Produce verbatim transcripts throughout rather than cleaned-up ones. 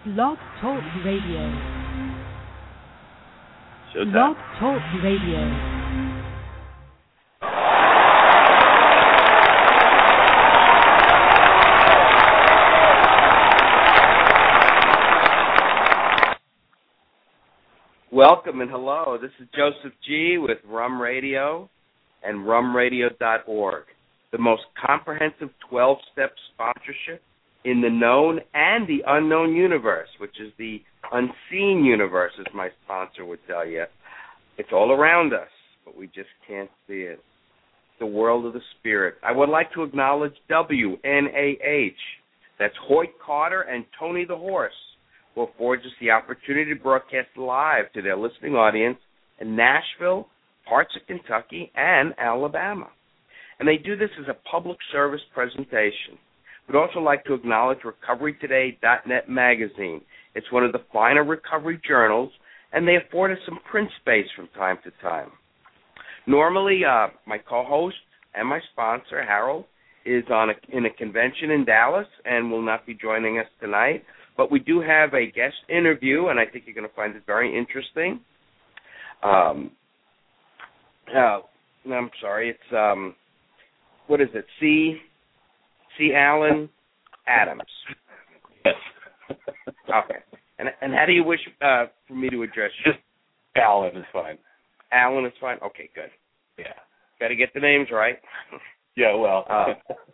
Blog Talk Radio. Showtime. Blog Talk Radio. Welcome and hello. This is Joseph G. with Rum Radio and rum radio dot org, the most comprehensive twelve-step sponsorship in the known and the unknown universe, which is the unseen universe, as my sponsor would tell you. It's all around us, but we just can't see it. The world of the spirit. I would like to acknowledge W N A H. That's Hoyt Carter and Tony the Horse, who affords us the opportunity to broadcast live to their listening audience in Nashville, parts of Kentucky, and Alabama. And they do this as a public service presentation. We'd also like to acknowledge recovery today dot net magazine. It's one of the finer recovery journals, and they afford us some print space from time to time. Normally, uh, my co-host and my sponsor, Harold, is on a, in a convention in Dallas and will not be joining us tonight. But we do have a guest interview, and I think you're going to find it very interesting. Um, uh, I'm sorry, it's, um, what is it, C. C. Allen Adams. Yes. Okay. And and how do you wish uh, for me to address you? Just Alan is fine. Alan is fine? Okay, good. Yeah. Got to get the names right. Yeah, well. Uh,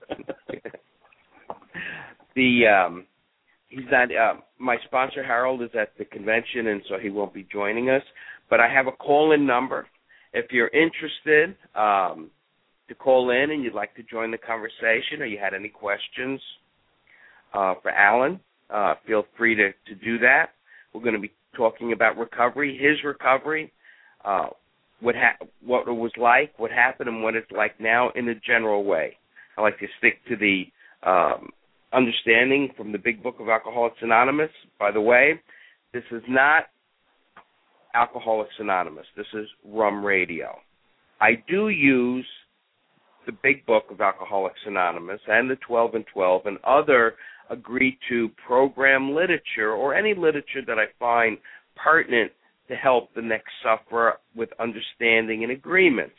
the... Um, He's not. Uh, my sponsor Harold is at the convention, and so he won't be joining us. But I have a call-in number. If you're interested um, to call in and you'd like to join the conversation, or you had any questions uh, for Alan, uh, feel free to, to do that. We're going to be talking about recovery, his recovery, uh, what ha- what it was like, what happened, and what it's like now in a general way. I like to stick to the um, understanding from the Big Book of Alcoholics Anonymous. By the way, this is not Alcoholics Anonymous. This is Rum Radio. I do use the Big Book of Alcoholics Anonymous and the twelve and twelve and other agreed-to program literature, or any literature that I find pertinent to help the next sufferer with understanding and agreements.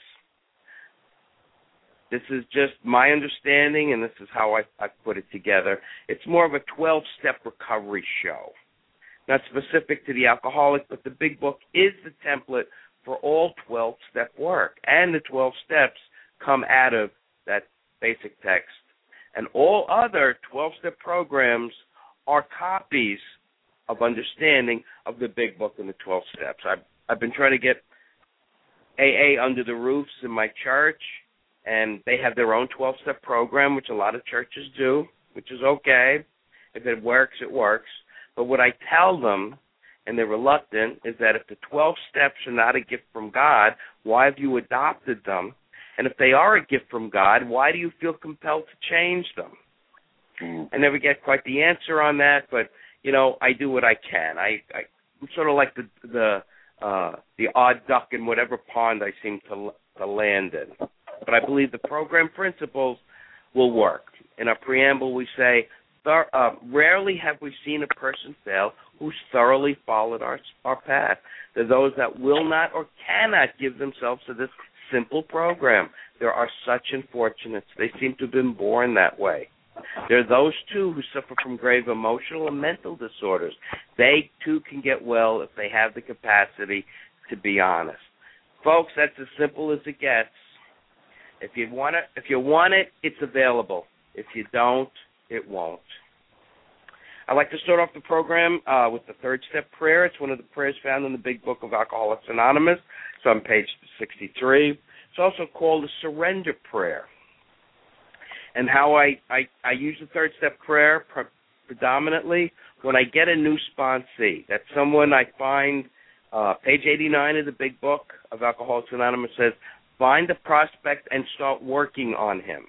This is just my understanding, and this is how I, I put it together. It's more of a twelve-step recovery show. Not specific to the alcoholic, but the Big Book is the template for all twelve-step work. And the twelve steps come out of that basic text. And all other twelve-step programs are copies of understanding of the Big Book and the twelve steps. I've, I've been trying to get A A under the roofs in my church, and they have their own twelve-step program, which a lot of churches do, which is okay. If it works, it works. But what I tell them, and they're reluctant, is that if the twelve steps are not a gift from God, why have you adopted them? And if they are a gift from God, why do you feel compelled to change them? Mm. I never get quite the answer on that, but, you know, I do what I can. I, I, I'm sort of like the the uh, the odd duck in whatever pond I seem to to land in. But I believe the program principles will work. In our preamble, we say, uh, rarely have we seen a person fail who's thoroughly followed our, our path. They're those that will not or cannot give themselves to this simple program. There are such unfortunates. They seem to have been born that way. There are those, too, who suffer from grave emotional and mental disorders. They, too, can get well if they have the capacity to be honest. Folks, that's as simple as it gets. If you want it, if you want it, it's available. If you don't, it won't. I'd like to start off the program uh, with the third step prayer. It's one of the prayers found in the Big Book of Alcoholics Anonymous. It's on page sixty-three. It's also called the surrender prayer. And how I, I, I use the third step prayer pre- predominantly when I get a new sponsee. That's someone I find, uh, page eighty-nine of the Big Book of Alcoholics Anonymous says, find the prospect and start working on him.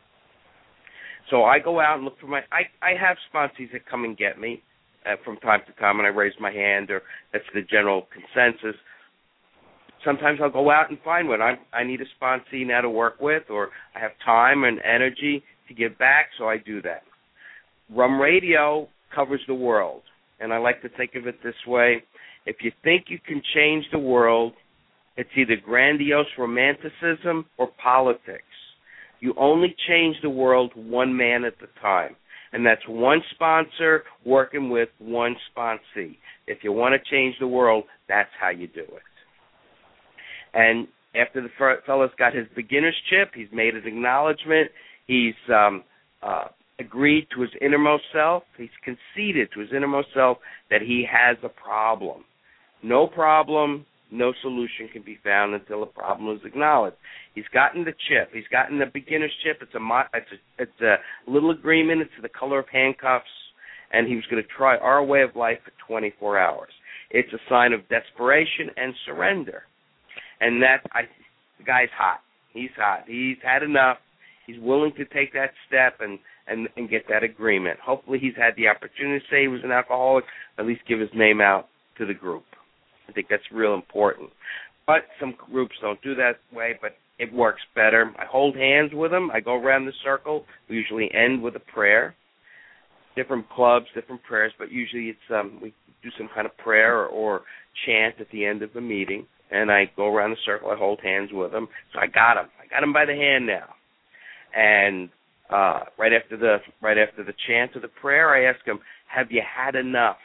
So I go out and look for my, I, I have sponsees that come and get me uh, from time to time, and I raise my hand, or that's the general consensus. Sometimes I'll go out and find one. I, I need a sponsee now to work with, or I have time and energy to give back, so I do that. Rum Radio covers the world. and I like to think of it this way. If you think you can change the world, it's either grandiose romanticism or politics. You only change the world one man at a time, and that's one sponsor working with one sponsee. If you want to change the world, that's how you do it. And after the fellow's got his beginner's chip, he's made his acknowledgement, he's um, uh, agreed to his innermost self, he's conceded to his innermost self that he has a problem. No problem, no solution can be found until the problem is acknowledged. He's gotten the chip. He's gotten the beginner's chip. It's a, it's a, it's a little agreement. It's the color of handcuffs, and he was going to try our way of life for twenty-four hours. It's a sign of desperation and surrender. And that, I, the guy's hot. He's hot. He's had enough. He's willing to take that step and, and, and get that agreement. Hopefully he's had the opportunity to say he was an alcoholic, at least give his name out to the group. I think that's real important. But some groups don't do that way, but it works better. I hold hands with them. I go around the circle. We usually end with a prayer. Different clubs, different prayers, but usually it's um, we do some kind of prayer or, or chant at the end of the meeting. And I go around the circle. I hold hands with them. So I got him. I got him by the hand now. And uh, right after the right after the chant of the prayer, I ask him, "Have you had enough?"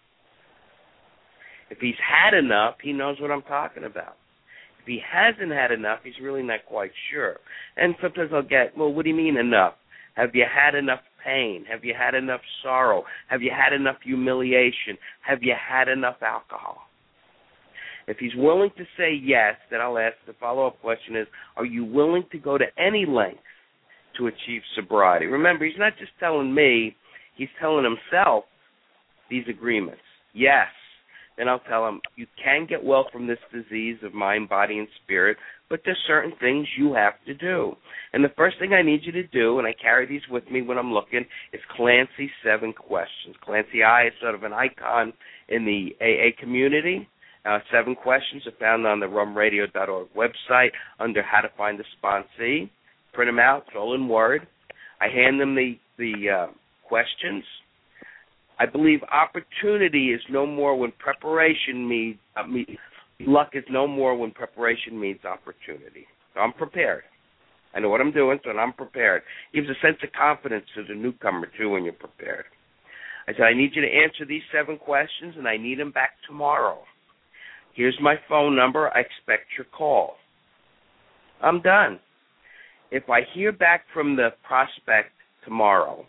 If he's had enough, he knows what I'm talking about. If he hasn't had enough, he's really not quite sure. And sometimes I'll get, well, what do you mean enough? Have you had enough pain? Have you had enough sorrow? Have you had enough humiliation? Have you had enough alcohol? If he's willing to say yes, then I'll ask the follow-up question is, are you willing to go to any length to achieve sobriety? Remember, he's not just telling me, he's telling himself these agreements. Yes. Then I'll tell him, you can get well from this disease of mind, body, and spirit, but there's certain things you have to do. And the first thing I need you to do, and I carry these with me when I'm looking, is Clancy's seven questions. Clancy I is sort of an icon in the A A community. Uh, seven questions are found on the rum radio dot org website under How to Find a Sponsee. Print them out. It's all in Word. I hand them the, the uh, questions. I believe opportunity is no more when preparation means, uh, me, luck is no more when preparation means opportunity. So I'm prepared. I know what I'm doing, so I'm prepared. It gives a sense of confidence to the newcomer, too, when you're prepared. I said, I need you to answer these seven questions, and I need them back tomorrow. Here's my phone number. I expect your call. I'm done. If I hear back from the prospect tomorrow,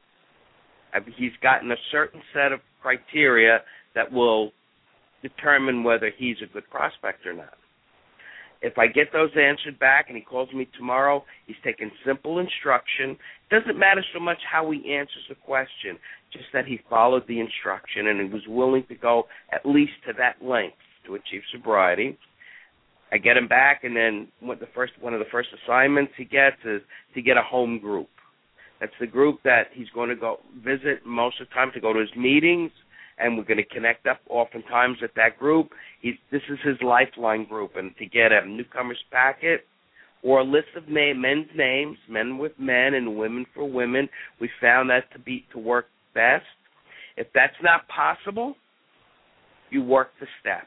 he's gotten a certain set of criteria that will determine whether he's a good prospect or not. If I get those answered back and he calls me tomorrow, he's taken simple instruction. It doesn't matter so much how he answers the question, just that he followed the instruction and he was willing to go at least to that length to achieve sobriety. I get him back, and then what the first one of the first assignments he gets is to get a home group. That's the group that he's going to go visit most of the time, to go to his meetings, and we're going to connect up oftentimes at that group. He's, this is his lifeline group, and to get a newcomer's packet or a list of name, men's names, men with men and women for women, we found that to be to work best. If that's not possible, you work the steps.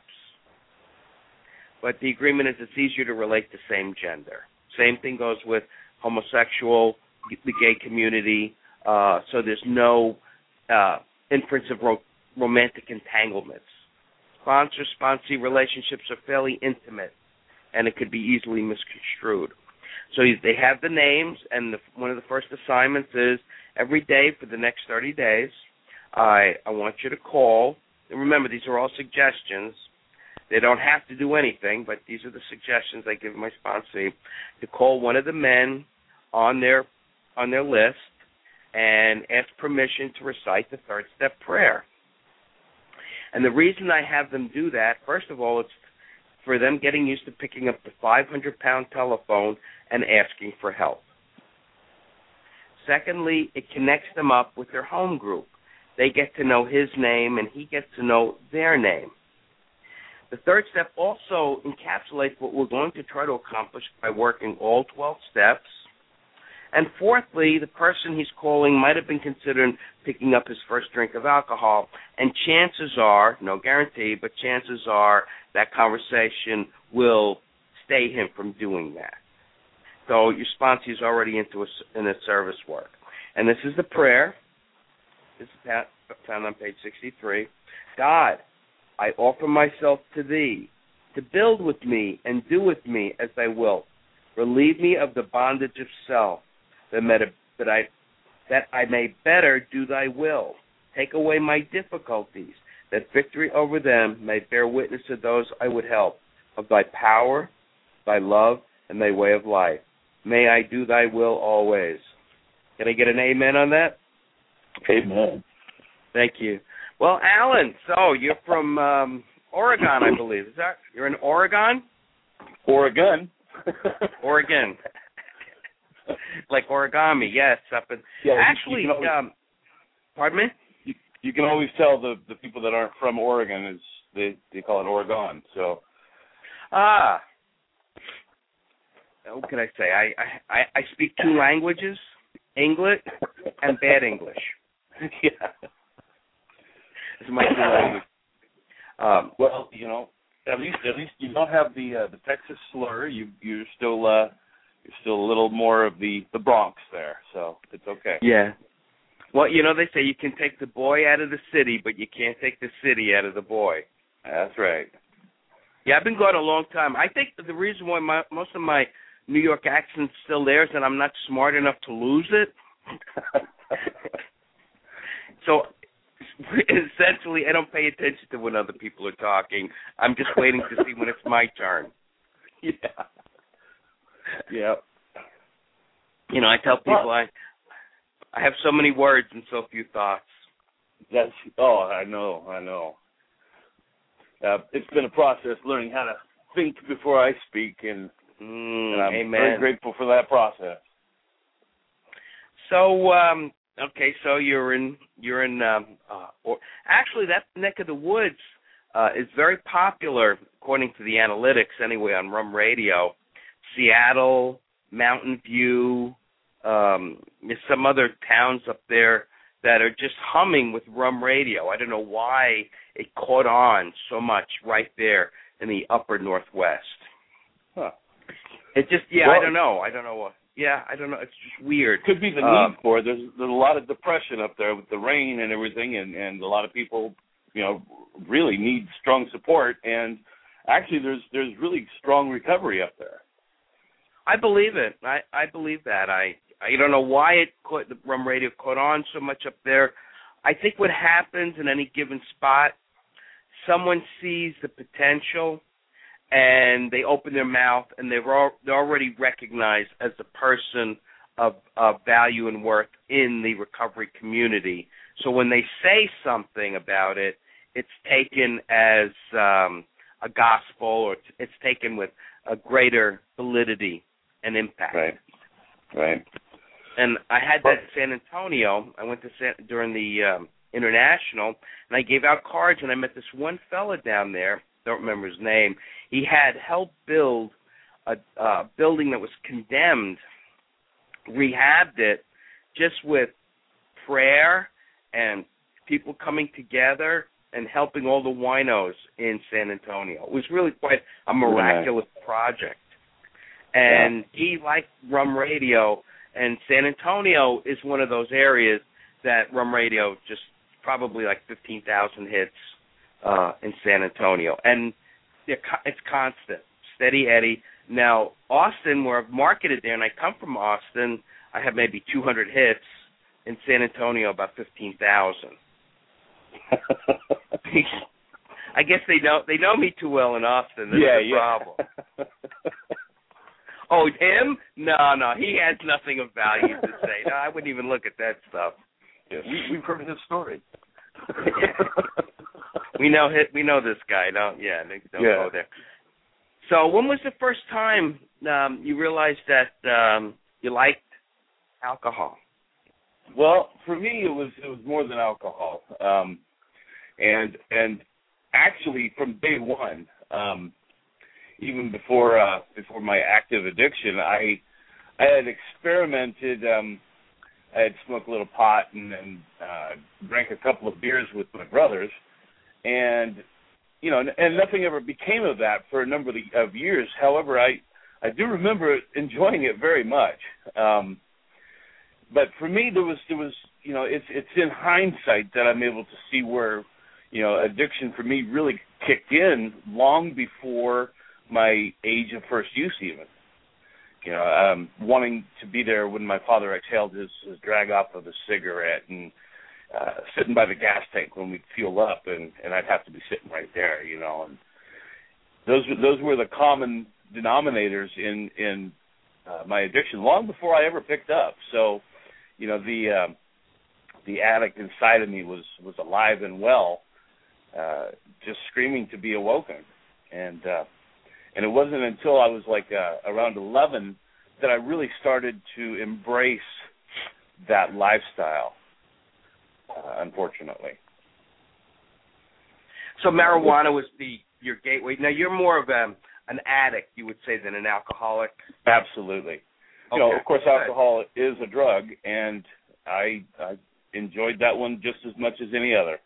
But the agreement is it's easier to relate to same gender. Same thing goes with homosexual, the gay community, uh, so there's no uh, inference of ro- romantic entanglements. Sponsor-sponsee relationships are fairly intimate, and it could be easily misconstrued. So they have the names, and the, one of the first assignments is every day for the next thirty days, I, I want you to call. And remember, these are all suggestions. They don't have to do anything, but these are the suggestions I give my sponsee, to call one of the men on their on their list and ask permission to recite the third step prayer. And the reason I have them do that, first of all, it's for them getting used to picking up the five hundred pound telephone and asking for help. Secondly, it connects them up with their home group. They get to know his name, and he gets to know their name. The third step also encapsulates what we're going to try to accomplish by working all twelve steps And fourthly, the person he's calling might have been considering picking up his first drink of alcohol, and chances are, no guarantee, but chances are that conversation will stay him from doing that. So your sponsor is already into a, in a service work. And this is the prayer. This is found on page sixty-three. God, I offer myself to thee, to build with me and do with me as thy wilt. Relieve me of the bondage of self, that, that, I, that I may better do thy will. Take away my difficulties, that victory over them may bear witness to those I would help, of thy power, thy love, and thy way of life. May I do thy will always. Can I get an amen on that? Amen. Thank you. Well, Alan, so you're from um, Oregon, I believe. Is that you're in Oregon? Oregon. Oregon. Like origami, yes. Up in, yeah, actually, you, you always, um, pardon me? You, you can always tell the, the people that aren't from Oregon is they, they call it Oregon. So, ah, what can I say? I I, I speak two languages, English and bad English. Yeah, it's my two languages. Um, well, you know, at least at least you don't have the uh, the Texas slur. You you're still uh, you're still a little more of the, the Bronx there, so it's okay. Yeah. Well, you know, they say you can take the boy out of the city, but you can't take the city out of the boy. That's right. Yeah, I've been going a long time. I think the reason why my, most of my New York accent's still there is that I'm not smart enough to lose it. So essentially, I don't pay attention to when other people are talking. I'm just waiting to see when it's my turn. Yeah. Yeah. You know, I tell people I I have so many words and so few thoughts. That's oh, I know, I know. Uh, it's been a process learning how to think before I speak, and, mm, and I'm amen. very grateful for that process. So, um, okay, so you're in you're in um, uh, or actually that neck of the woods uh, is very popular according to the analytics anyway on Rum Radio. Seattle, Mountain View, um, there's some other towns up there that are just humming with Rum Radio. I don't know why it caught on so much right there in the upper Northwest. Huh. It just, yeah, well, I don't know. I don't know what. Yeah, I don't know. It's just weird. Could be the um, need for it. There's, there's a lot of depression up there with the rain and everything, and, and a lot of people, you know, really need strong support. And actually, there's there's really strong recovery up there. I believe it. I, I believe that. I I don't know why it caught, the Rum Radio caught on so much up there. I think what happens in any given spot, someone sees the potential, and they open their mouth, and they're, all, they're already recognized as a person of, of value and worth in the recovery community. So when they say something about it, it's taken as um, a gospel, or it's, it's taken with a greater validity and impact. Right, right. And I had that in San Antonio. I went to San, during the um, International, and I gave out cards, and I met this one fella down there. Don't remember his name. He had helped build a uh, building that was condemned, rehabbed it, just with prayer and people coming together and helping all the winos in San Antonio. It was really quite a miraculous yeah. project. And yeah. he liked Rum Radio, and San Antonio is one of those areas that Rum Radio just probably like fifteen thousand hits uh, in San Antonio. And it's constant, steady Eddie. Now, Austin, where I've marketed there, and I come from Austin, I have maybe two hundred hits. In San Antonio, about fifteen thousand. I guess they know they know me too well in Austin. That's yeah, the yeah. problem. Oh, him? No, no, he has nothing of value to say. No, I wouldn't even look at that stuff. Yeah, we, we've heard his story. we know his, we know this guy. Don't yeah, don't yeah. go there. So, when was the first time um, you realized that um, you liked alcohol? Well, for me, it was it was more than alcohol, um, and and actually from day one, um, even before uh, before my active addiction, I I had experimented. Um, I had smoked a little pot and, and uh, drank a couple of beers with my brothers, and you know, and, and nothing ever became of that for a number of, the, of years. However, I I do remember enjoying it very much. Um, but for me, there was there was you know, it's it's in hindsight that I'm able to see where, you know, addiction for me really kicked in long before my age of first use even. You know, um, wanting to be there when my father exhaled his, his drag off of a cigarette, and uh, sitting by the gas tank when we'd fuel up, and, and I'd have to be sitting right there, you know. And those those were the common denominators in in uh, my addiction long before I ever picked up. So, you know, the uh, the addict inside of me was was alive and well, uh, just screaming to be awoken. And uh, and it wasn't until I was like uh, around eleven that I really started to embrace that lifestyle, uh, unfortunately. So marijuana was the your gateway. Now, you're more of a, an addict, you would say, than an alcoholic? Absolutely. You okay. know, of course, alcohol is a drug, and I, I enjoyed that one just as much as any other.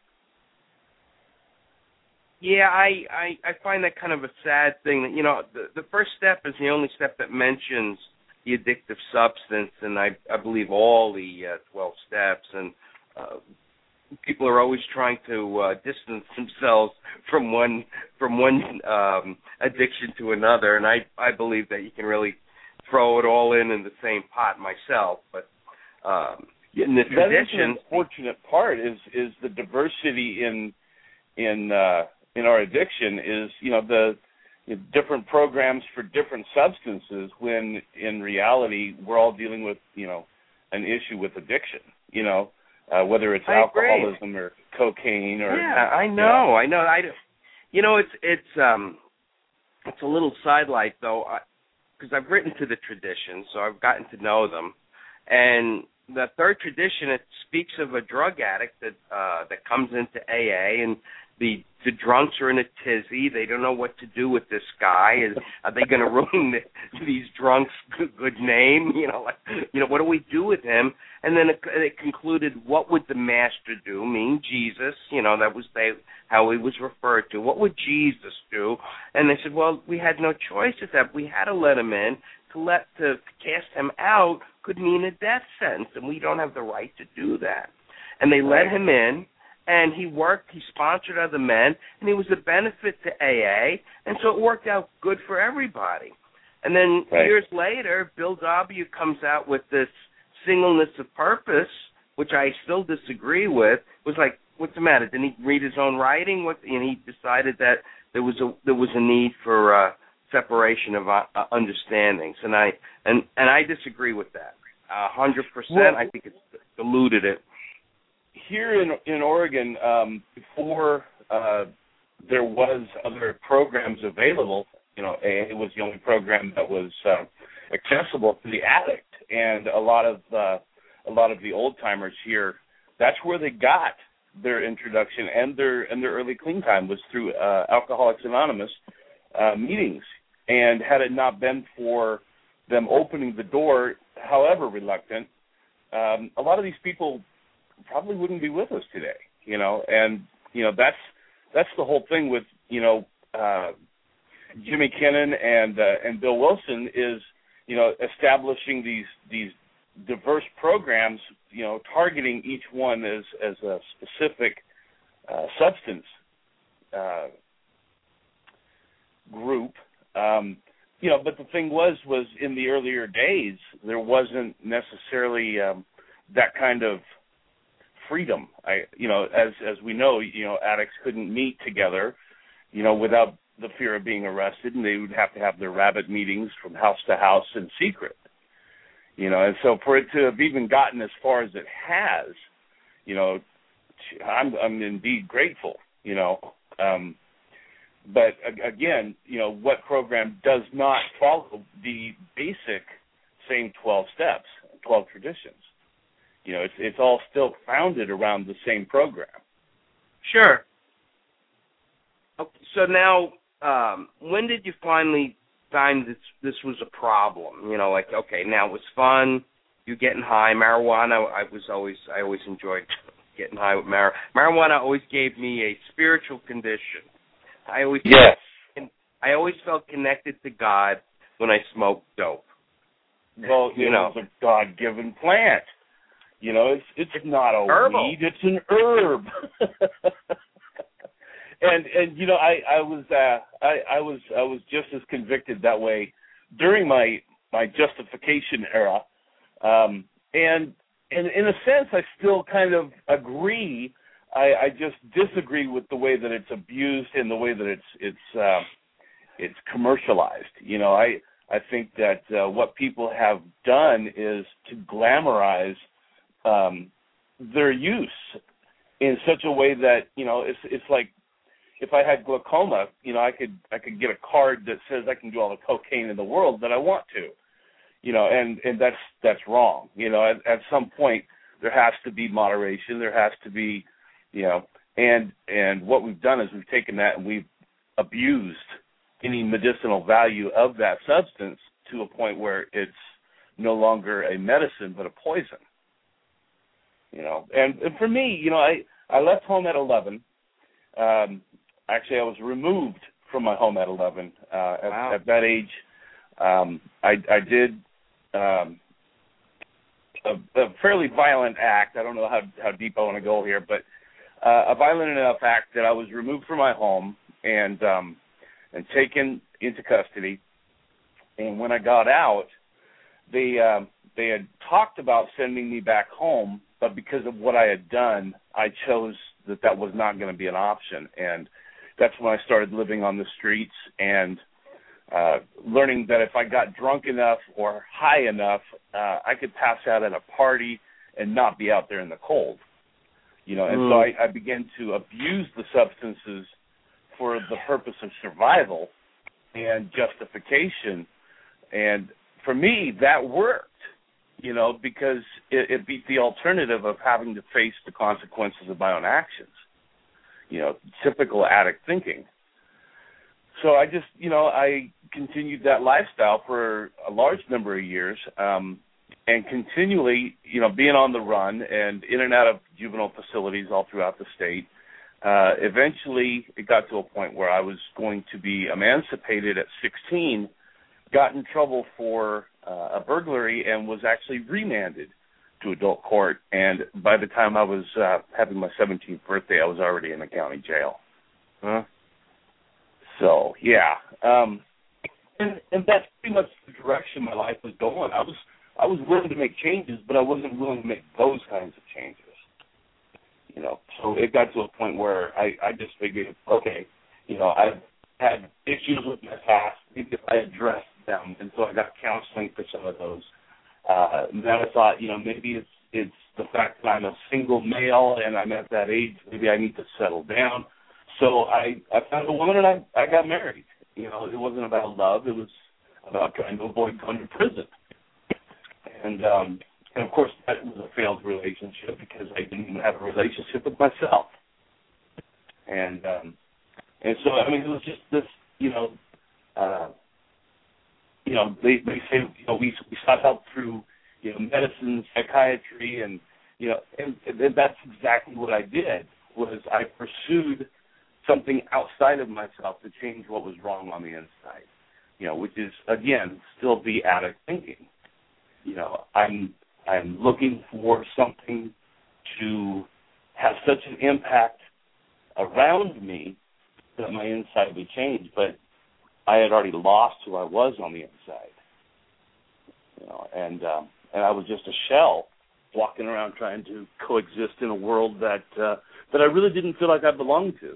Yeah, I, I, I find that kind of a sad thing. That, you know, the, the first step is the only step that mentions the addictive substance, and I, I believe all the uh, twelve steps, and uh, people are always trying to uh, distance themselves from one from one um, addiction to another, and I, I believe that you can really throw it all in in the same pot myself. But um, in the that tradition, is the unfortunate part is is the diversity in in uh, in our addiction is, you know, the different programs for different substances, when in reality we're all dealing with, you know, an issue with addiction, you know, uh, whether it's I alcoholism agree. or cocaine or yeah, I know, you know. I know, I, you know, it's it's um, it's a little sidelight though, because I've written to the tradition, so I've gotten to know them, and the third tradition, it speaks of a drug addict that uh, that comes into A A, and the the drunks are in a tizzy. They don't know what to do with this guy. Is are they going to ruin the, these drunks' good name? You know, like, you know, what do we do with him? And then it, it concluded, what would the master do? Meaning Jesus. You know, that was they how he was referred to. What would Jesus do? And they said, well, we had no choice at that. We had to let him in. To let to cast him out could mean a death sentence, and we don't have the right to do that. And they let him in. And he worked, he sponsored other men, and he was a benefit to A A, and so it worked out good for everybody. And then right. years later, Bill W. comes out with this singleness of purpose, which I still disagree with. It was like, what's the matter? Didn't he read his own writing? What, and he decided that there was a there was a need for uh, separation of uh, understandings, and I and, and I disagree with that. A hundred percent. I think it's diluted it. Here in in Oregon, um, before uh, there was other programs available, you know, A A was the only program that was uh, accessible to the addict, and a lot of uh, a lot of the old timers here, that's where they got their introduction and their and their early clean time was through uh, Alcoholics Anonymous uh, meetings. And had it not been for them opening the door, however reluctant, um, a lot of these people probably wouldn't be with us today, you know, and, you know, that's that's the whole thing with, you know, uh, Jimmy Kinnon and uh, and Bill Wilson is, you know, establishing these these diverse programs, you know, targeting each one as, as a specific uh, substance uh, group. Um, you know, but the thing was, was in the earlier days, there wasn't necessarily um, that kind of freedom. I, you know, as as we know, you know, addicts couldn't meet together, you know, without the fear of being arrested, and they would have to have their rabbit meetings from house to house in secret. You know, and so for it to have even gotten as far as it has, you know, I'm I'm indeed grateful. You know, um, but again, you know, what program does not follow the basic same twelve steps, twelve traditions? You know, it's it's all still founded around the same program. Sure. Okay, so now, um, when did you finally sign this this was a problem. You know, like, okay, now it was fun. You getting high. Marijuana, I was always I always enjoyed getting high with mar marijuana. Always gave me a spiritual condition. I always yes. felt, I always felt connected to God when I smoked dope. Well, you it know, was a God-given plant. You know, it's it's, it's not a herbal. weed; it's an herb. and and you know, I I was uh, I I was I was just as convicted that way during my my justification era, um, and and in a sense, I still kind of agree. I, I just disagree with the way that it's abused and the way that it's it's uh, it's commercialized. You know, I I think that uh, what people have done is to glamorize um, their use in such a way that, you know, it's it's like if I had glaucoma, you know, I could I could get a card that says I can do all the cocaine in the world that I want to, you know, and, and that's that's wrong. You know, at, at some point there has to be moderation. There has to be, you know, and and what we've done is we've taken that and we've abused any medicinal value of that substance to a point where it's no longer a medicine but a poison. You know, and, and for me, you know, I, I left home at eleven. Um, actually, I was removed from my home at eleven. Uh, at, wow. at that age, um, I, I did um, a, a fairly violent act. I don't know how, how deep I want to go here, but uh, a violent enough act that I was removed from my home and um, and taken into custody. And when I got out, they uh, they had talked about sending me back home, but because of what I had done, I chose that that was not going to be an option. And that's when I started living on the streets and uh, learning that if I got drunk enough or high enough, uh, I could pass out at a party and not be out there in the cold. You know, and mm. so I, I began to abuse the substances for the purpose of survival and justification. And for me, that worked. You know, because it, it beat the alternative of having to face the consequences of my own actions. You know, typical addict thinking. So I just, you know, I continued that lifestyle for a large number of years, um, and continually, you know, being on the run and in and out of juvenile facilities all throughout the state. Uh, eventually, it got to a point where I was going to be emancipated at sixteen, got in trouble for uh, a burglary, and was actually remanded to adult court. And by the time I was uh, having my seventeenth birthday, I was already in the county jail. Huh? So, yeah. Um, and, and that's pretty much the direction my life was going. I was I was willing to make changes, but I wasn't willing to make those kinds of changes. You know, so it got to a point where I, I just figured, okay, you know, I've had issues with my past. Maybe if I addressed them, and so I got counseling for some of those. Uh, then I thought, you know, maybe it's it's the fact that I'm a single male and I'm at that age. Maybe I need to settle down. So I, I found a woman and I, I got married. You know, it wasn't about love. It was about trying to avoid going to prison. And, um, and of course, that was a failed relationship because I didn't even have a relationship with myself. And um, and so, I mean, it was just this, you know, uh, you know, they, they say, you know, we, we sought help through, you know, medicine, psychiatry, and, you know, and, and that's exactly what I did, was I pursued something outside of myself to change what was wrong on the inside, you know, which is, again, still the addict thinking. You know, I'm I'm looking for something to have such an impact around me that my inside would change, but I had already lost who I was on the inside. You know, and um, and I was just a shell walking around trying to coexist in a world that uh, that I really didn't feel like I belonged to.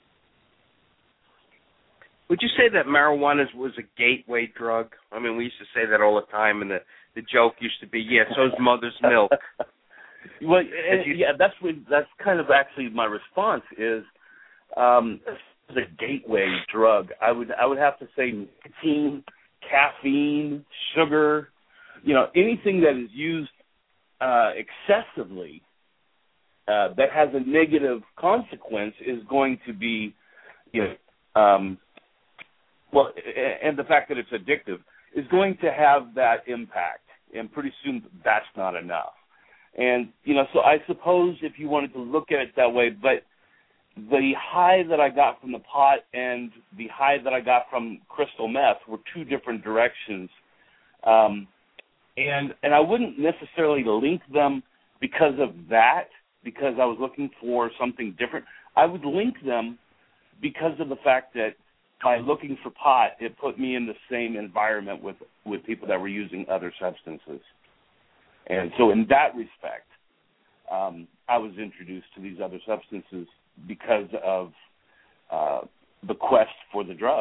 Would you say that marijuana was a gateway drug? I mean, we used to say that all the time, and the, the joke used to be, yeah, so's mother's milk. Well, and, you, yeah, that's what, that's kind of actually my response is, um, it's a gateway drug. I would I would have to say nicotine, caffeine, sugar, you know, anything that is used uh, excessively uh, that has a negative consequence is going to be, you know, um, well, and the fact that it's addictive is going to have that impact, and pretty soon that's not enough. And, you know, so I suppose if you wanted to look at it that way, but the high that I got from the pot and the high that I got from crystal meth were two different directions. Um, and and I wouldn't necessarily link them because of that, because I was looking for something different. I would link them because of the fact that by looking for pot, it put me in the same environment with, with people that were using other substances. And so in that respect, um, I was introduced to these other substances because of uh, the quest for the drug.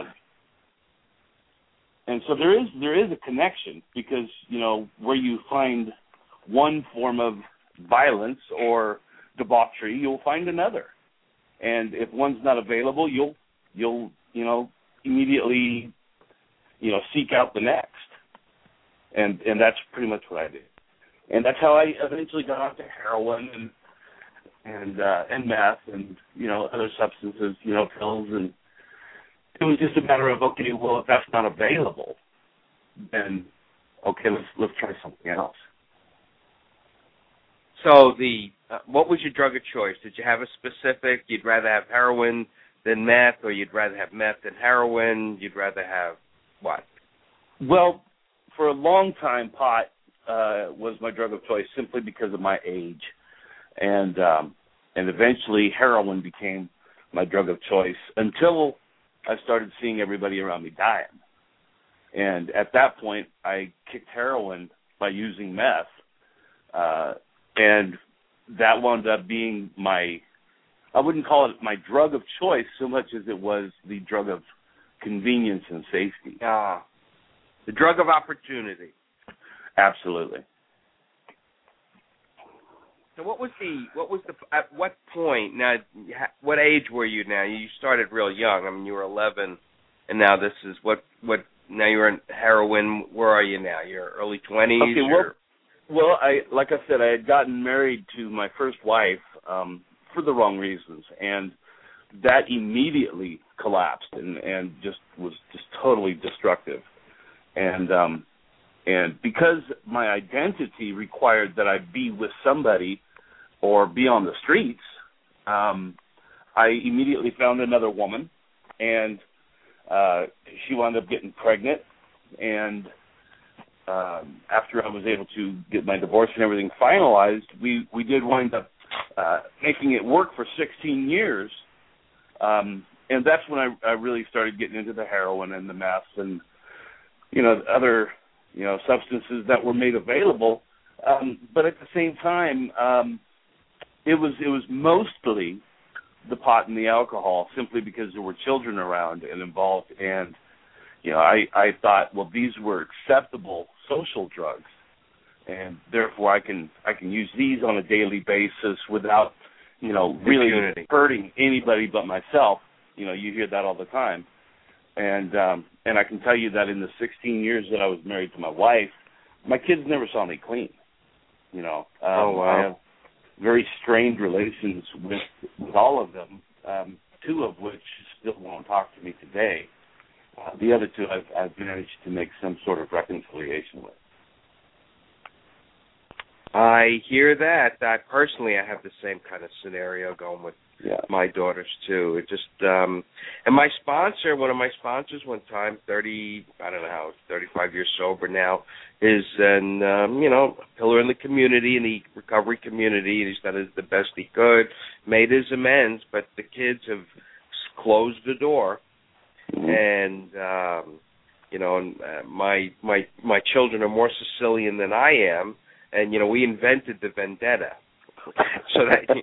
And so there is there is a connection because, you know, where you find one form of violence or debauchery, you'll find another. And if one's not available, you'll you'll you know immediately you know seek out the next. And and that's pretty much what I did. And that's how I eventually got onto heroin and and uh, and meth and you know other substances, you know pills, and it was just a matter of okay, well if that's not available, then okay, let's let's try something else. So the uh, what was your drug of choice? Did you have a specific? You'd rather have heroin than meth, or you'd rather have meth than heroin? You'd rather have what? Well, for a long time, pot uh, was my drug of choice simply because of my age, and um, and eventually heroin became my drug of choice until I started seeing everybody around me dying. And at that point, I kicked heroin by using meth, uh, and that wound up being my, I wouldn't call it my drug of choice so much as it was the drug of convenience and safety. Ah, the drug of opportunity. Absolutely. So what was the, what was the, at what point, now, what age were you now? You started real young. I mean, you were eleven, and now this is, what, what, now you're in heroin. Where are you now? You're early twenties? Okay, well, well, I, like I said, I had gotten married to my first wife um, for the wrong reasons, and that immediately collapsed and, and just was just totally destructive. And, um, and because my identity required that I be with somebody or be on the streets, um, I immediately found another woman, and uh, she wound up getting pregnant. And um, after I was able to get my divorce and everything finalized, we, we did wind up uh, making it work for sixteen years. Um, and that's when I, I really started getting into the heroin and the meth and, you know, other, you know, substances that were made available. Um, but at the same time, um, it was it was mostly the pot and the alcohol, simply because there were children around and involved. And, you know, I, I thought, well, these were acceptable social drugs, and therefore I can I can use these on a daily basis without, you know, really Impunity. hurting anybody but myself. You know, you hear that all the time. And um, and I can tell you that in the sixteen years that I was married to my wife, my kids never saw me clean. You know, um, oh, wow. I have very strained relations with with all of them, um, two of which still won't talk to me today. Uh, the other two I've, I've managed to make some sort of reconciliation with. I hear that. I personally, I have the same kind of scenario going with yeah. my daughters too. It just um, and my sponsor, one of my sponsors, one time, thirty, I don't know how, thirty-five years sober now, is an um, you know a pillar in the community, in the recovery community. And he's done it the best he could, made his amends, but the kids have closed the door, Mm-hmm. and um, you know, and, uh, my my my children are more Sicilian than I am. And, you know, we invented the vendetta. So that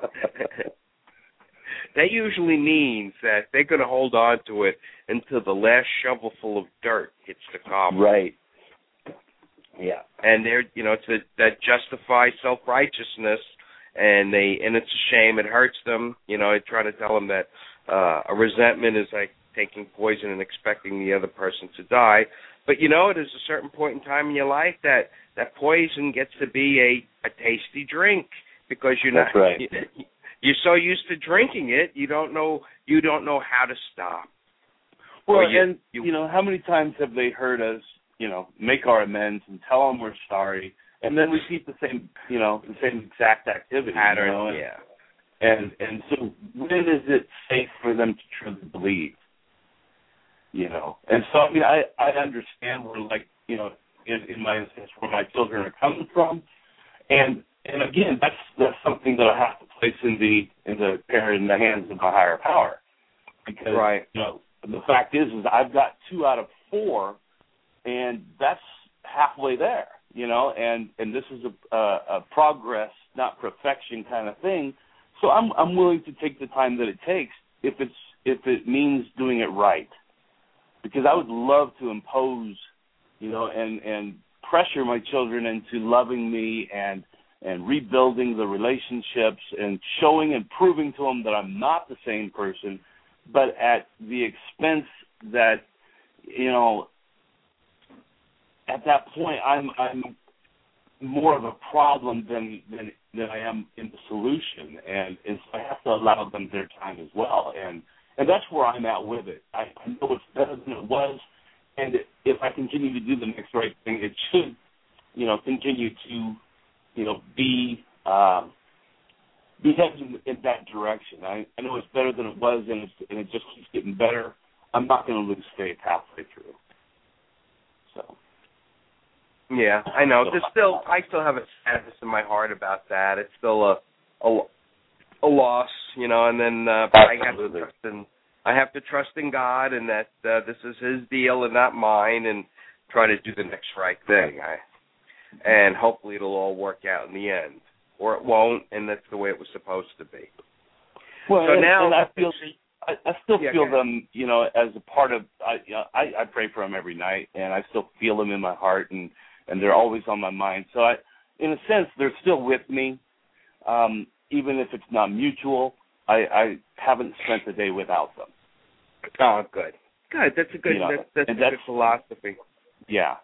that usually means that they're going to hold on to it until the last shovelful of dirt hits the cobble. Right. Yeah. And they're, you know, to that justify self-righteousness, and they and it's a shame. It hurts them. You know, I try to tell them that uh, a resentment is like taking poison and expecting the other person to die. But, you know, there's a certain point in time in your life that that poison gets to be a, a tasty drink because you're That's not right. you, you're so used to drinking it, you don't know you don't know how to stop. Well, you, and, you, you know, how many times have they heard us, you know, make our amends and tell them we're sorry, and then repeat the same, you know, the same exact activity. Pattern, you know? and, yeah. And, and so when is it safe for them to truly believe? You know? And so, I mean, I, I understand where, like, you know, in, in my instance, where my children are coming from. And, and again, that's, that's something that I have to place in the, in the parent, in the hands of my higher power. Because, right. you know, the fact is, is I've got two out of four, and that's halfway there, you know, and, and this is a, a, a progress, not perfection kind of thing. So I'm I'm willing to take the time that it takes if it's if it means doing it right, because I would love to impose, you know, and, and pressure my children into loving me and and rebuilding the relationships and showing and proving to them that I'm not the same person, but at the expense that, you know, at that point I'm I'm more of a problem than than than I am in the solution, and, and so I have to allow them their time as well, and and that's where I'm at with it. I, I know it's better than it was, and if I continue to do the next right thing, it should, you know, continue to, you know, be uh, be heading in that direction. I, I know it's better than it was, and, it's, and it just keeps getting better. I'm not going to lose faith halfway through. So. Yeah, I know. There's still, I still have a sadness in my heart about that. It's still a a, a loss, you know. And then uh, I have to trust in, I have to trust in God, and that uh, this is His deal and not mine, and try to do the next right thing. I, and hopefully it'll all work out in the end, or it won't, and that's the way it was supposed to be. Well, so and, now and I feel. I, I still yeah, feel them, you know, as a part of. I, you know, I I pray for them every night, and I still feel them in my heart, and. And they're always on my mind. So, I, in a sense, they're still with me, um, even if it's not mutual. I, I haven't spent a day without them. Oh, good, good. That's a good. You know, that's that's a that's, good philosophy. Yeah.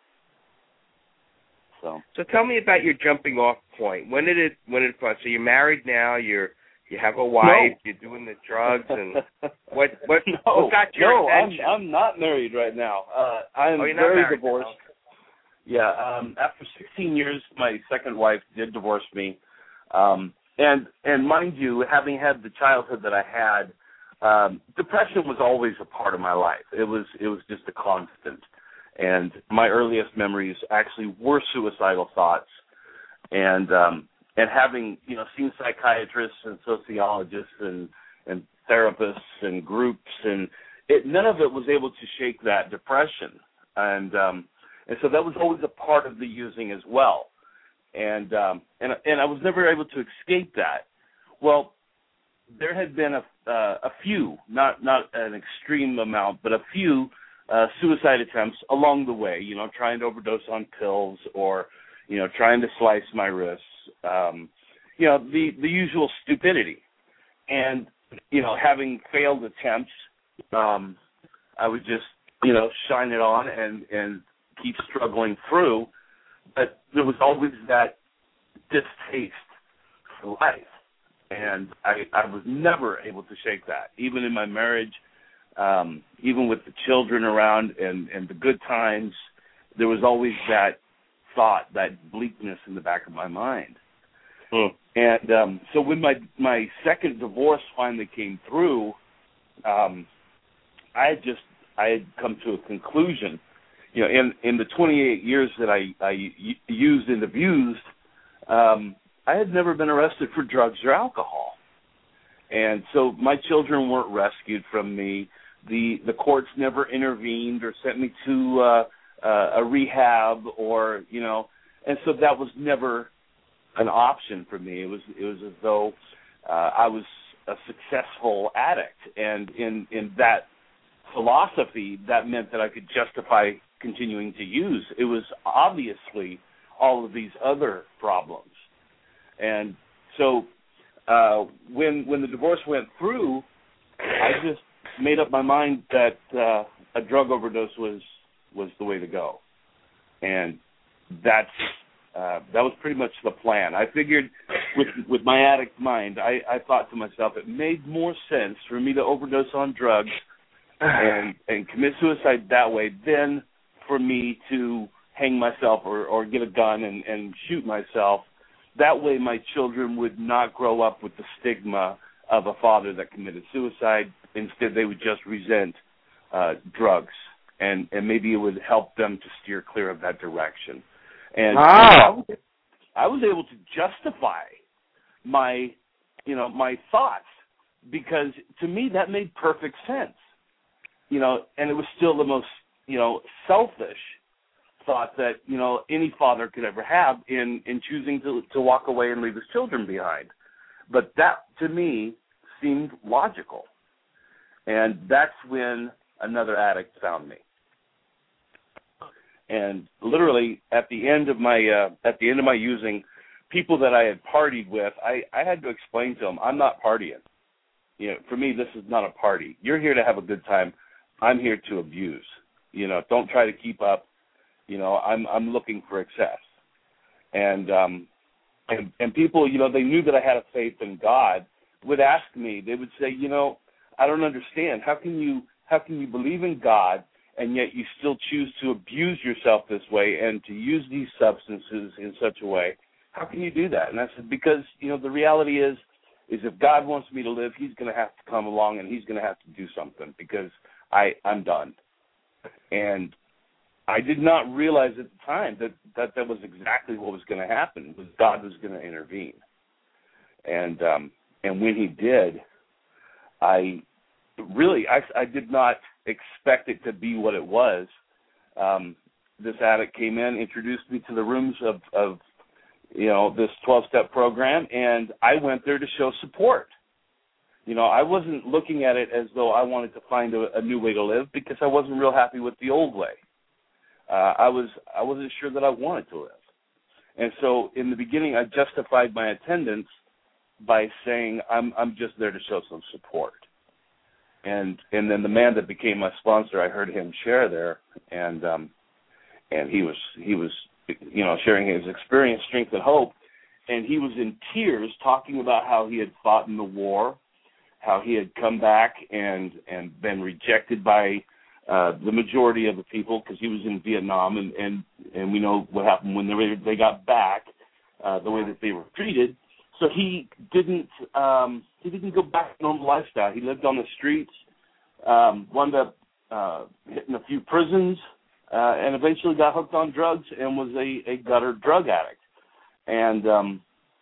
So. So tell me about your jumping off point. When did it? When did it? So you're married now. You're you have a wife. No. You're doing the drugs and what? What? no, what got your no, attention? I'm I'm not married right now. Uh, I'm oh, you're very not married divorced. now. Yeah, um, after sixteen years, my second wife did divorce me, um, and and mind you, having had the childhood that I had, um, depression was always a part of my life. It was it was just a constant, and my earliest memories actually were suicidal thoughts, and um, and having you know seen psychiatrists and sociologists and and therapists and groups, and it, none of it was able to shake that depression, and um, And so that was always a part of the using as well, and um, and and I was never able to escape that. Well, there had been a uh, a few, not not an extreme amount, but a few uh, suicide attempts along the way. You know, trying to overdose on pills, or you know, trying to slice my wrists. Um, you know, the the usual stupidity, and you know, having failed attempts, um, I would just you know shine it on and and keep struggling through, but there was always that distaste for life, and I, I was never able to shake that, even in my marriage, um, even with the children around and, and the good times, there was always that thought, that bleakness in the back of my mind. Hmm. And um, so when my, my second divorce finally came through, um, I had just, I had come to a conclusion. You know, in, in the twenty-eight years that I, I used and abused, um, I had never been arrested for drugs or alcohol. And so my children weren't rescued from me. The the courts never intervened or sent me to uh, uh, a rehab or, you know, and so that was never an option for me. It was it was as though uh, I was a successful addict. And in, in that philosophy, that meant that I could justify continuing to use. It was obviously all of these other problems. And so uh, when when the divorce went through, I just made up my mind that uh, a drug overdose was was the way to go. And that's uh, that was pretty much the plan. I figured with with my addict mind, I, I thought to myself, it made more sense for me to overdose on drugs and and commit suicide that way than for me to hang myself or, or get a gun and, and shoot myself. That way my children would not grow up with the stigma of a father that committed suicide. Instead, they would just resent uh, drugs, and, and maybe it would help them to steer clear of that direction. And, wow. and I, I was able to justify my, you know, my thoughts, because to me that made perfect sense. You know, and it was still the most, you know, selfish thought that, you know, any father could ever have in, in choosing to, to walk away and leave his children behind. But that, to me, seemed logical. And that's when another addict found me. And literally, at the end of my uh, at the end of my using, people that I had partied with, I, I had to explain to them, I'm not partying. You know, for me, this is not a party. You're here to have a good time. I'm here to abuse. You know, don't try to keep up. You know, I'm I'm looking for excess. And um, and and people, you know, they knew that I had a faith in God, would ask me, they would say, you know, I don't understand. How can you how can you believe in God and yet you still choose to abuse yourself this way and to use these substances in such a way? How can you do that? And I said, because, you know, the reality is, is if God wants me to live, he's going to have to come along and he's going to have to do something, because I, I'm done. And I did not realize at the time that that, that was exactly what was going to happen, was God was going to intervene. And um, and when he did, I really, I, I did not expect it to be what it was. Um, this addict came in, introduced me to the rooms of, of you know, this twelve-step program, and I went there to show support. You know, I wasn't looking at it as though I wanted to find a, a new way to live, because I wasn't real happy with the old way. Uh, I was I wasn't sure that I wanted to live. And so in the beginning, I justified my attendance by saying I'm I'm just there to show some support. And and then the man that became my sponsor, I heard him share there, and um, and he was he was you know sharing his experience, strength, and hope, and he was in tears talking about how he had fought in the war, how he had come back and and been rejected by uh, the majority of the people, because he was in Vietnam, and, and, and we know what happened when they were, they got back, uh, the way that they were treated. So he didn't um, he didn't go back to normal lifestyle. He lived on the streets, um, wound up uh, hitting a few prisons, uh, and eventually got hooked on drugs and was a, a gutter drug addict. And um,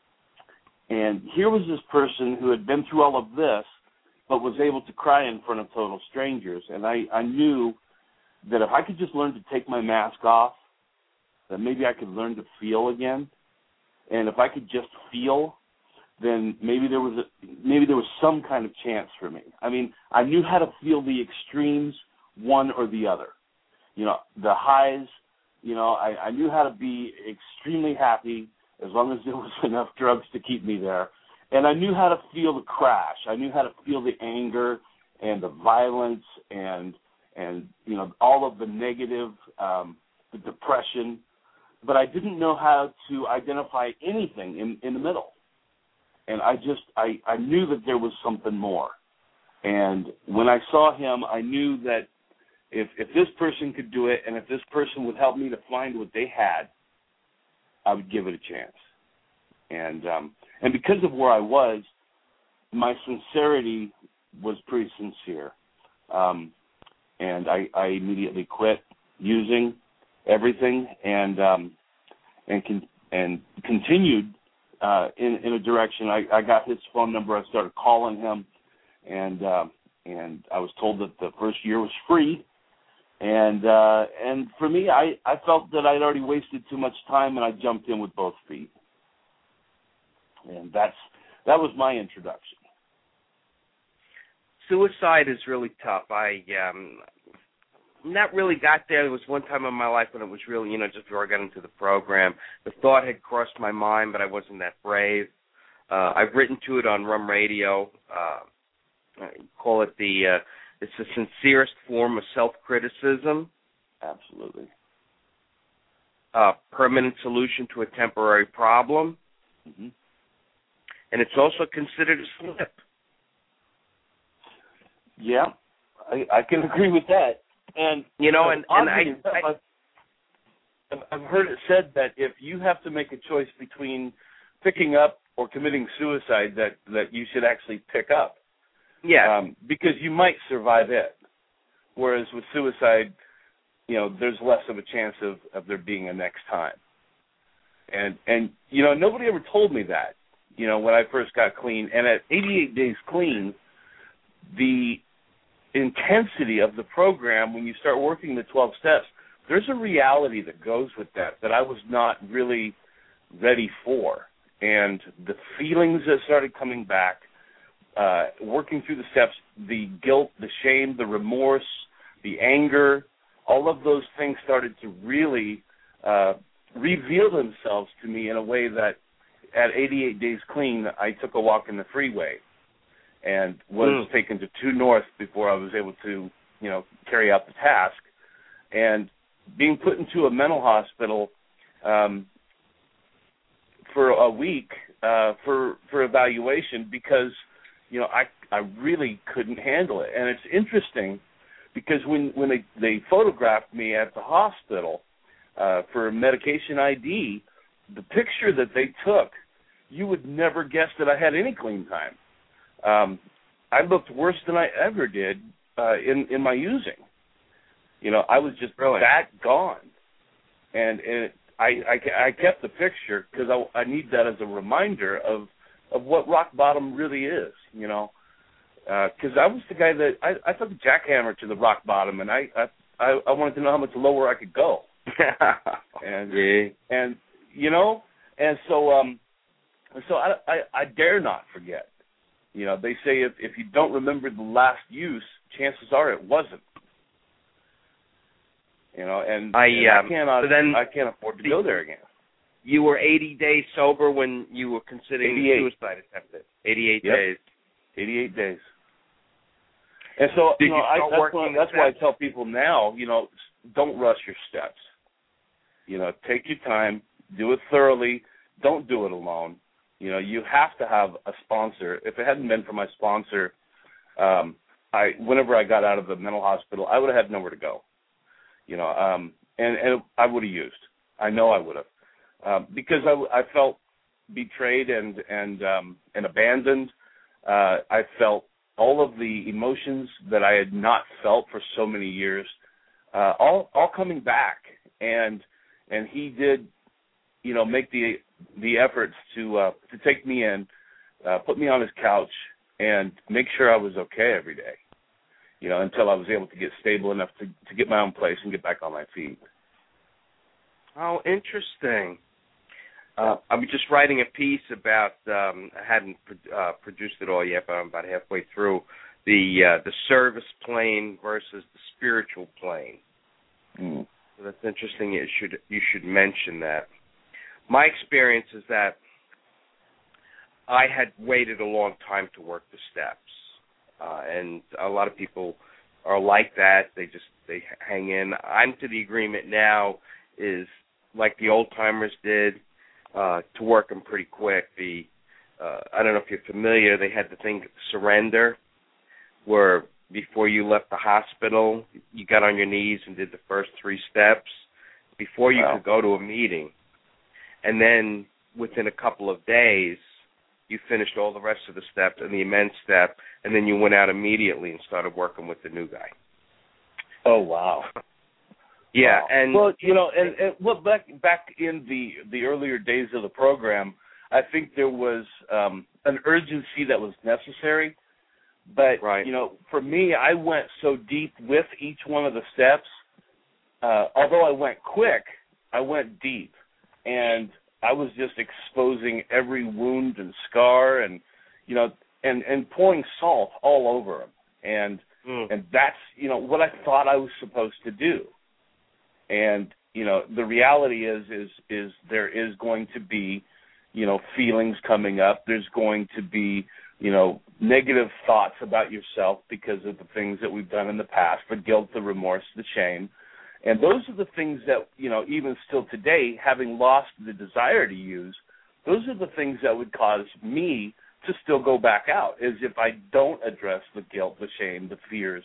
and here was this person who had been through all of this, but was able to cry in front of total strangers. And I, I knew that if I could just learn to take my mask off, that maybe I could learn to feel again. And if I could just feel, then maybe there was a, maybe there was some kind of chance for me. I mean, I knew how to feel the extremes, one or the other. You know, the highs, you know, I, I knew how to be extremely happy as long as there was enough drugs to keep me there. And I knew how to feel the crash. I knew how to feel the anger and the violence and, and you know, all of the negative, um, the depression. But I didn't know how to identify anything in, in the middle. And I just, I, I knew that there was something more. And when I saw him, I knew that if, if this person could do it, and if this person would help me to find what they had, I would give it a chance. And um, and because of where I was, my sincerity was pretty sincere. Um, and I, I immediately quit using everything and um, and con- and continued uh, in in a direction. I, I got his phone number. I started calling him, and uh, and I was told that the first year was free. And uh, and for me, I, I felt that I'd already wasted too much time, and I jumped in with both feet. And that's that was my introduction. Suicide is really tough. I um, not really got there. There was one time in my life when it was really, you know, just before I got into the program, the thought had crossed my mind, but I wasn't that brave. Uh, I've written to it on Rum Radio. Uh, I call it the uh, it's the sincerest form of self-criticism. Absolutely. A permanent solution to a temporary problem. Mm-hmm. And it's also considered a slip. Yeah. I, I can agree with that. And you know, and, and I, enough, I I've, I've heard it said that if you have to make a choice between picking up or committing suicide, that, that you should actually pick up. yeah, Um, because you might survive it. Whereas with suicide, you know, there's less of a chance of, of there being a next time. And, and, you know, nobody ever told me that, you know, when I first got clean. And at eighty-eight days clean, the intensity of the program, when you start working the twelve steps, there's a reality that goes with that that I was not really ready for. And the feelings that started coming back, uh, working through the steps, the guilt, the shame, the remorse, the anger, all of those things started to really uh, reveal themselves to me in a way that at eighty-eight days clean, I took a walk in the freeway and was mm. taken to True North before I was able to, you know, carry out the task. And being put into a mental hospital um, for a week uh, for for evaluation because, you know, I I really couldn't handle it. And it's interesting because when, when they, they photographed me at the hospital uh, for medication I D, the picture that they took, you would never guess that I had any clean time. Um, I looked worse than I ever did uh, in, in my using. You know, I was just really? that gone. And, and I, I, I kept the picture because I, I need that as a reminder of, of what rock bottom really is, you know. Because uh, I was the guy that, I, I took a jackhammer to the rock bottom, and I, I, I wanted to know how much lower I could go. and, yeah. and, you know, and so um, so I, I, I dare not forget. You know, they say if, if you don't remember the last use, chances are it wasn't. You know, and I, and um, I cannot, so then I can't afford to the, go there again. You were eighty days sober when you were considering eighty-eight. suicide attempted. eighty-eight Yep. days. eighty-eight days. And so, Did you know, you I, start that's, working why, the that's why I steps? tell people now, you know, don't rush your steps. You know, take your time, do it thoroughly, don't do it alone. You know, you have to have a sponsor. If it hadn't been for my sponsor, um, I whenever I got out of the mental hospital, I would have had nowhere to go. You know, um, and, and I would have used. I know I would have. Um, because I, I felt betrayed and, and, um, and abandoned. Uh, I felt all of the emotions that I had not felt for so many years, uh, all all coming back, and and he did, you know, make the the efforts to uh, to take me in, uh, put me on his couch, and make sure I was okay every day, you know, until I was able to get stable enough to to get my own place and get back on my feet. Oh, interesting. Uh, I was just writing a piece about, um, I hadn't uh, produced it all yet, but I'm about halfway through, the uh, the service plane versus the spiritual plane. Mm. So that's interesting. You should, you should mention that. My experience is that I had waited a long time to work the steps, uh, and a lot of people are like that. They just, they hang in. I'm to the agreement now is like the old-timers did, Uh, to work them pretty quick. The uh, I don't know if you're familiar, they had the thing surrender, where before you left the hospital, you got on your knees and did the first three steps before you wow. could go to a meeting. And then within a couple of days, you finished all the rest of the steps and the amends step, and then you went out immediately and started working with the new guy. Oh, wow. Yeah, wow. and well, you know, and, and well, back back in the the earlier days of the program, I think there was um, an urgency that was necessary. But right. you know, for me, I went so deep with each one of the steps. Uh, although I went quick, I went deep, and I was just exposing every wound and scar, and you know, and and pouring salt all over them, and mm. and that's you know what I thought I was supposed to do. And, you know, the reality is, is, is there is going to be, you know, feelings coming up. There's going to be, you know, negative thoughts about yourself because of the things that we've done in the past, the guilt, the remorse, the shame. And those are the things that, you know, even still today, having lost the desire to use, those are the things that would cause me to still go back out, is if I don't address the guilt, the shame, the fears,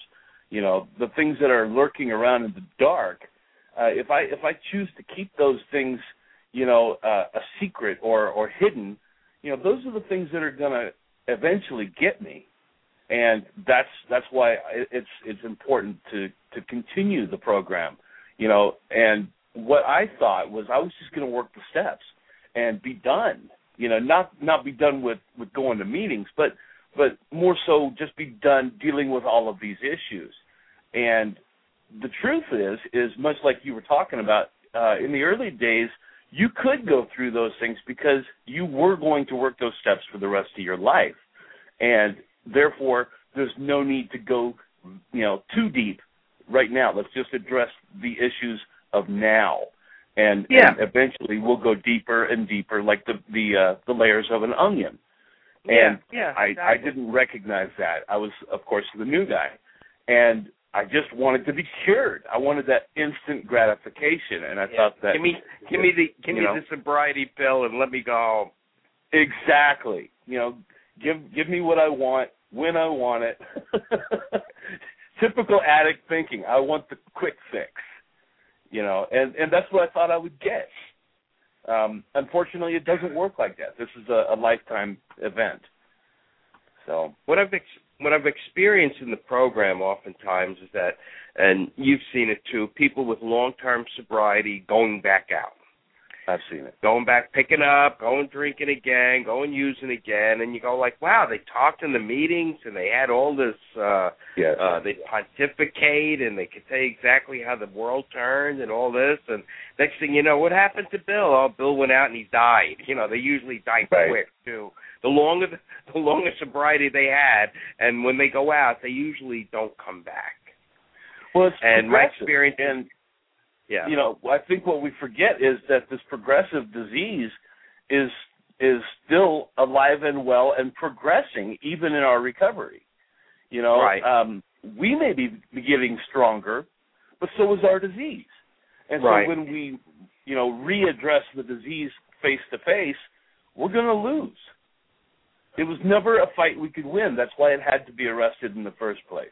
you know, the things that are lurking around in the dark, uh, if I if I choose to keep those things, you know, uh, a secret or, or hidden, you know, those are the things that are going to eventually get me. And that's that's why it's it's important to, to continue the program, you know. And what I thought was I was just going to work the steps and be done, you know, not not be done with, with going to meetings, but but more so just be done dealing with all of these issues. And the truth is, is much like you were talking about, uh, in the early days, you could go through those things because you were going to work those steps for the rest of your life. And therefore, there's no need to go, you know, too deep right now. Let's just address the issues of now. And, yeah. and eventually we'll go deeper and deeper like the the, uh, the layers of an onion. And yeah, yeah, I, exactly. I didn't recognize that. I was, of course, the new guy. And I just wanted to be cured. I wanted that instant gratification. And I yeah. thought that... Give me, give me the give me know, the sobriety pill and let me go home. Exactly. You know, give give me what I want, when I want it. Typical addict thinking. I want the quick fix. You know, and, and that's what I thought I would get. Um, unfortunately, it doesn't work like that. This is a, a lifetime event. So what I've ex- what I've experienced in the program oftentimes is that, and you've seen it too, people with long-term sobriety going back out. I've seen it. Going back, picking up, going drinking again, going using again, and you go like, wow, they talked in the meetings and they had all this, uh, yes. uh, they pontificate and they could tell you exactly how the world turned and all this, and next thing you know, what happened to Bill? Oh, Bill went out and he died. You know, they usually die right. quick too. The longer the, the longer sobriety they had, and when they go out, they usually don't come back. Well, it's and my progressive. experience, and yeah, you know, I think what we forget is that this progressive disease is is still alive and well and progressing even in our recovery. You know, right. um, we may be getting stronger, but so is our disease. And right. so when we, you know, readdress the disease face to face, we're going to lose. It was never a fight we could win. That's why it had to be arrested in the first place.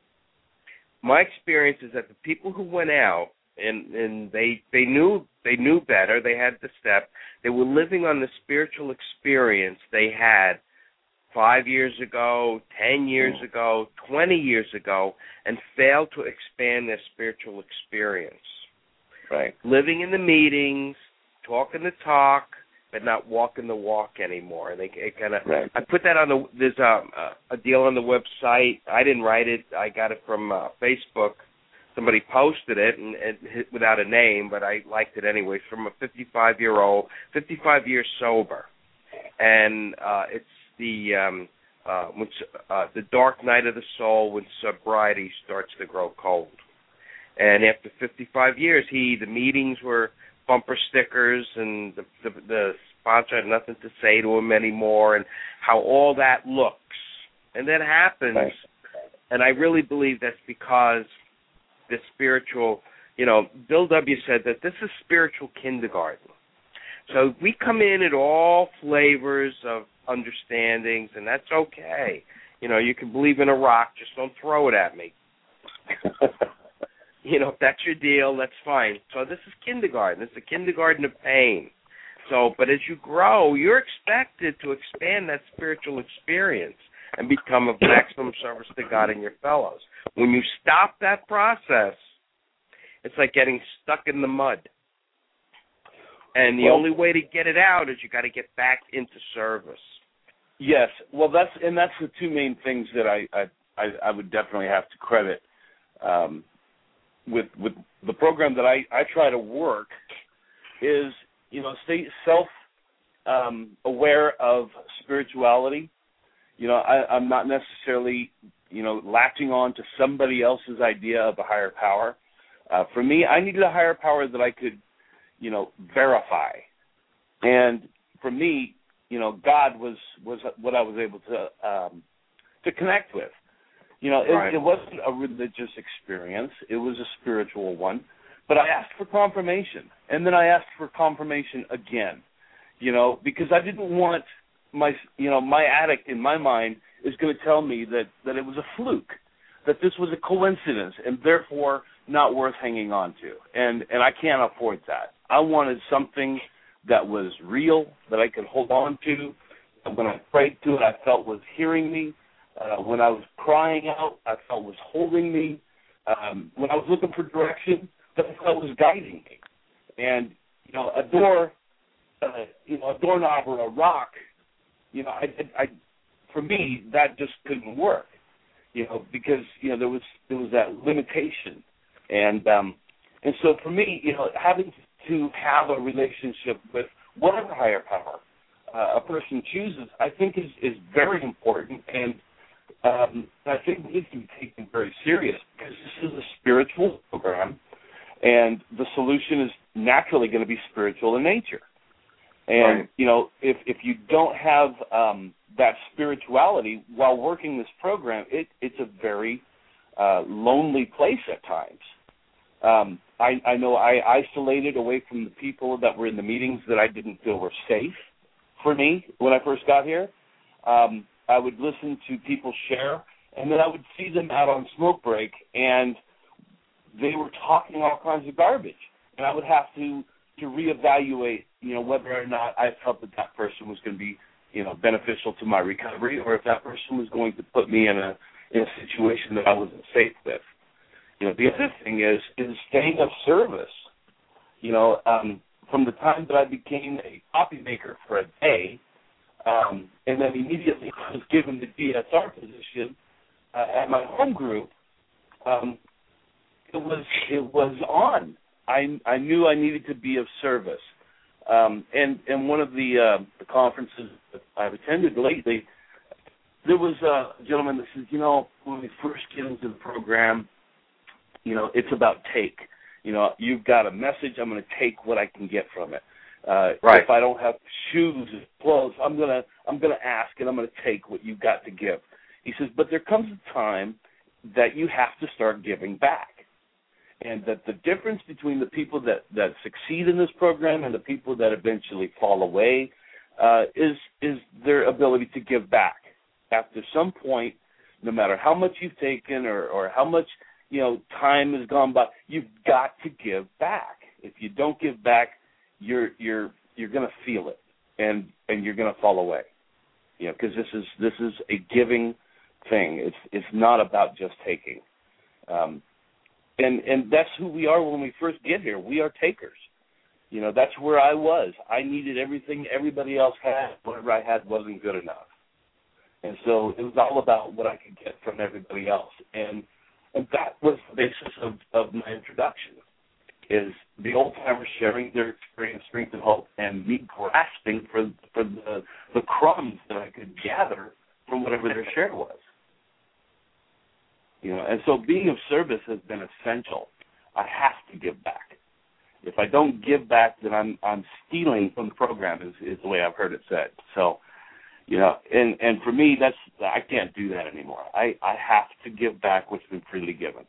My experience is that the people who went out, and, and they they knew they knew better, they had the step, they were living on the spiritual experience they had five years ago, ten years mm. ago, twenty years ago, and failed to expand their spiritual experience. Right. Living in the meetings, talking the talk, but not walking the walk anymore. They kind of. Right. I put that on the. There's a, a deal on the website. I didn't write it. I got it from uh, Facebook. Somebody posted it and, and without a name, but I liked it anyway. From a fifty-five-year-old, fifty-five years sober, and uh, it's the um, uh, when, uh, the dark night of the soul when sobriety starts to grow cold. And after fifty-five years, he the meetings were bumper stickers, and the, the, the sponsor had nothing to say to him anymore, and how all that looks. And that happens, right. And I really believe that's because the spiritual, you know, Bill W. said that this is spiritual kindergarten. So we come in at all flavors of understandings, and that's okay. You know, you can believe in a rock, just don't throw it at me. You know, if that's your deal, that's fine. So this is kindergarten. This is a kindergarten of pain. So, but as you grow, you're expected to expand that spiritual experience and become of maximum service to God and your fellows. When you stop that process, it's like getting stuck in the mud. And the well, only way to get it out is you got to get back into service. Yes. Well, that's and that's the two main things that I I, I would definitely have to credit um, with with the program that I, I try to work is, you know, stay self um, aware of spirituality. You know, I, I'm not necessarily, you know, latching on to somebody else's idea of a higher power. Uh, for me, I needed a higher power that I could, you know, verify. And for me, you know, God was, was what I was able to um, to connect with. You know, it, right. it wasn't a religious experience. It was a spiritual one. But I asked for confirmation. And then I asked for confirmation again, you know, because I didn't want my, you know, my addict in my mind is going to tell me that, that it was a fluke. that this was a coincidence and therefore not worth hanging on to. And, and I can't afford that. I wanted something that was real, that I could hold on to. And when I prayed to it, I felt was hearing me. Uh, when I was crying out, I felt was holding me. Um, when I was looking for direction, that I felt was guiding me. And, you know, a door, uh, you know, a doorknob or a rock, you know, I, I, I, for me, that just couldn't work, you know, because, you know, there was there was that limitation. And um, and so for me, you know, having to have a relationship with whatever higher power uh, a person chooses, I think is, is very important. And um, I think it needs to be taken very serious because this is a spiritual program, and the solution is naturally going to be spiritual in nature. And, right. you know, if, if you don't have um, that spirituality while working this program, it, it's a very uh, lonely place at times. Um, I, I know I isolated away from the people that were in the meetings that I didn't feel were safe for me when I first got here. Um, I would listen to people share, and then I would see them out on smoke break, and they were talking all kinds of garbage. And I would have to, to reevaluate, you know, whether or not I felt that that person was going to be, you know, beneficial to my recovery, or if that person was going to put me in a in a situation that I wasn't safe with. You know, the other thing is is staying of service. You know, um, from the time that I became a copy maker for a day, um, and then immediately was given the D S R position uh, at my home group, um, it was it was on. I I knew I needed to be of service. Um, and and one of the uh, the conferences that I've attended lately, there was a gentleman that says, you know, when we first get into the program, you know, it's about take. You know, you've got a message. I'm going to take what I can get from it. Uh, right. If I don't have shoes and clothes, I'm gonna I'm gonna ask, and I'm going to take what you've got to give. He says, but there comes a time that you have to start giving back, and that the difference between the people that, that succeed in this program and the people that eventually fall away uh, is is their ability to give back. After some point, no matter how much you've taken or, or how much you know time has gone by, you've got to give back. If you don't give back, you're you're you're going to feel it, and and you're going to fall away. You know, because this is this is a giving thing. It's it's not about just taking. Um, and and that's who we are when we first get here. We are takers. You know, that's where I was. I needed everything everybody else had. Whatever I had wasn't good enough. And so it was all about what I could get from everybody else. And and that was the basis of, of my introduction, is the old-timers sharing their experience, strength, and hope, and me grasping for, for the, the crumbs that I could gather from whatever their share was. You know, and so being of service has been essential. I have to give back. If I don't give back, then I'm I'm stealing from the program, is, is the way I've heard it said. So, you know, and, and for me, that's I can't do that anymore. I, I have to give back what's been freely given.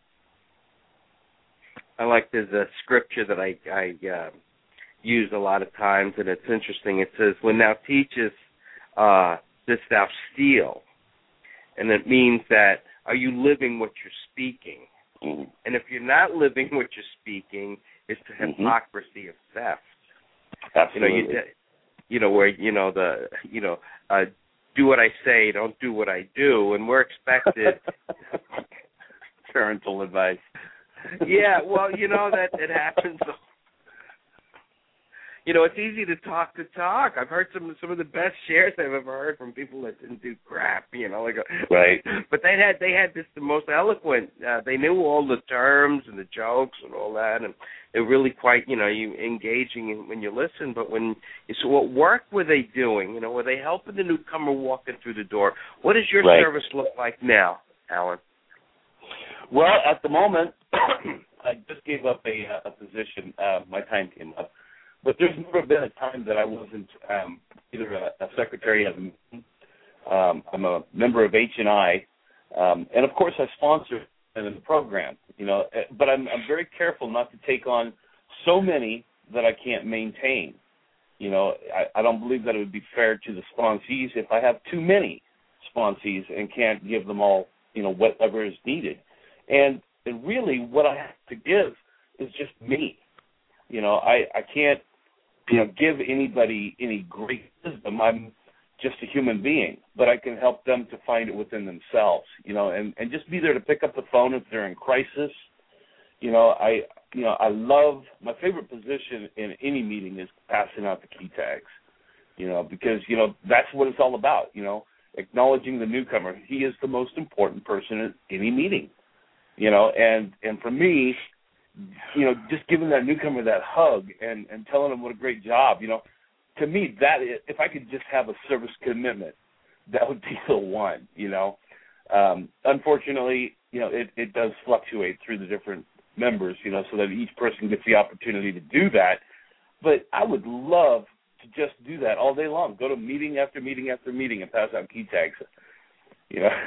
I like there's a scripture that I, I uh, use a lot of times, and it's interesting. It says, when thou teachest, uh, this thou steal. And it means that, are you living what you're speaking? Mm-hmm. And if you're not living what you're speaking, it's the hypocrisy mm-hmm. of theft. Absolutely. You know, you, you know, where, you know, the, you know, uh, do what I say, don't do what I do. And we're expected. Parental advice. Yeah, well, you know, that it happens. You know, it's easy to talk to talk. I've heard some some of the best shares I've ever heard from people that didn't do crap. You know, like a, right. But they had they had this the most eloquent. Uh, they knew all the terms and the jokes and all that, and it really quite you know you engaging when you listen. But when so, what work were they doing? You know, were they helping the newcomer walking through the door? What does your right. service look like now, Alan? Well, at the moment, I just gave up a, a position. Uh, my time came up. But there's never been a time that I wasn't um, either a, a secretary of a meeting. Um, I'm a member of H and I. Um, and, of course, I sponsor in the program. You know, but I'm, I'm very careful not to take on so many that I can't maintain. You know, I, I don't believe that it would be fair to the sponsees if I have too many sponsees and can't give them all, you know, whatever is needed. And, and really what I have to give is just me. You know, I, I can't, you know, give anybody any great wisdom. I'm just a human being, but I can help them to find it within themselves, you know, and, and just be there to pick up the phone if they're in crisis. You know, I, you know, I love, my favorite position in any meeting is passing out the key tags, you know, because, you know, that's what it's all about, you know, acknowledging the newcomer. He is the most important person at any meeting, you know, and, and for me, you know, just giving that newcomer that hug and, and telling them what a great job, you know, to me, that is, if I could just have a service commitment, that would be the one, you know. Um, unfortunately, you know, it, it does fluctuate through the different members, you know, so that each person gets the opportunity to do that. But I would love to just do that all day long, go to meeting after meeting after meeting and pass out key tags, you know.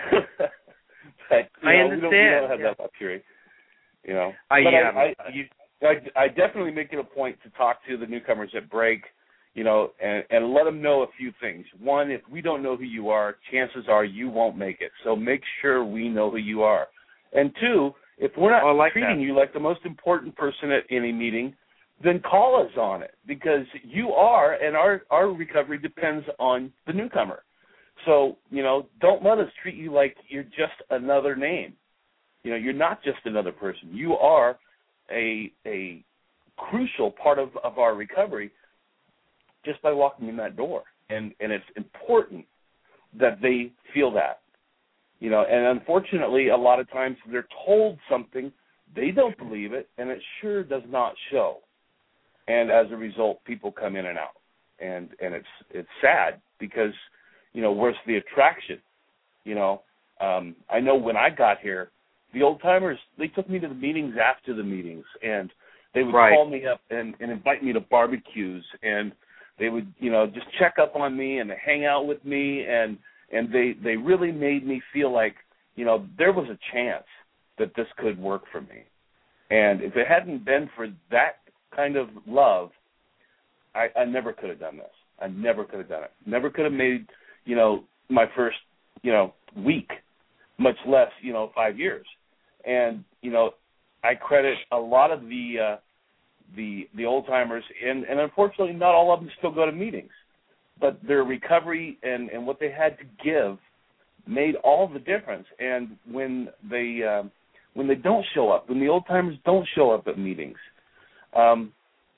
but, you I know, understand. We don't, we don't have yeah. that luxury, you know. I, but um, I, I, you, I, I definitely make it a point to talk to the newcomers at break, you know, and, and let them know a few things. One, if we don't know who you are, chances are you won't make it. So make sure we know who you are. And two, if we're not oh, like treating that. you like the most important person at any meeting, then call us on it, because you are, and our, our recovery depends on the newcomer. So, you know, don't let us treat you like you're just another name. You know, you're not just another person. You are a a crucial part of, of our recovery just by walking in that door. And, and it's important that they feel that. You know, and unfortunately, a lot of times they're told something, they don't believe it, and it sure does not show. And as a result, people come in and out. And and it's it's sad because, you know, where's the attraction? You know, um, I know when I got here, the old-timers, they took me to the meetings after the meetings, and they would right. call me up and, and invite me to barbecues, and they would, you know, just check up on me and hang out with me, and and they, they really made me feel like, you know, there was a chance that this could work for me. And if it hadn't been for that kind of love, I, I never could have done this. I never could have done it. Never could have made, you know, my first, you know, week, much less, you know, five years. And, you know, I credit a lot of the uh, the the old-timers, and, and unfortunately not all of them still go to meetings, but their recovery and, and what they had to give made all the difference. And when they uh, when they don't show up, when the old-timers don't show up at meetings, um,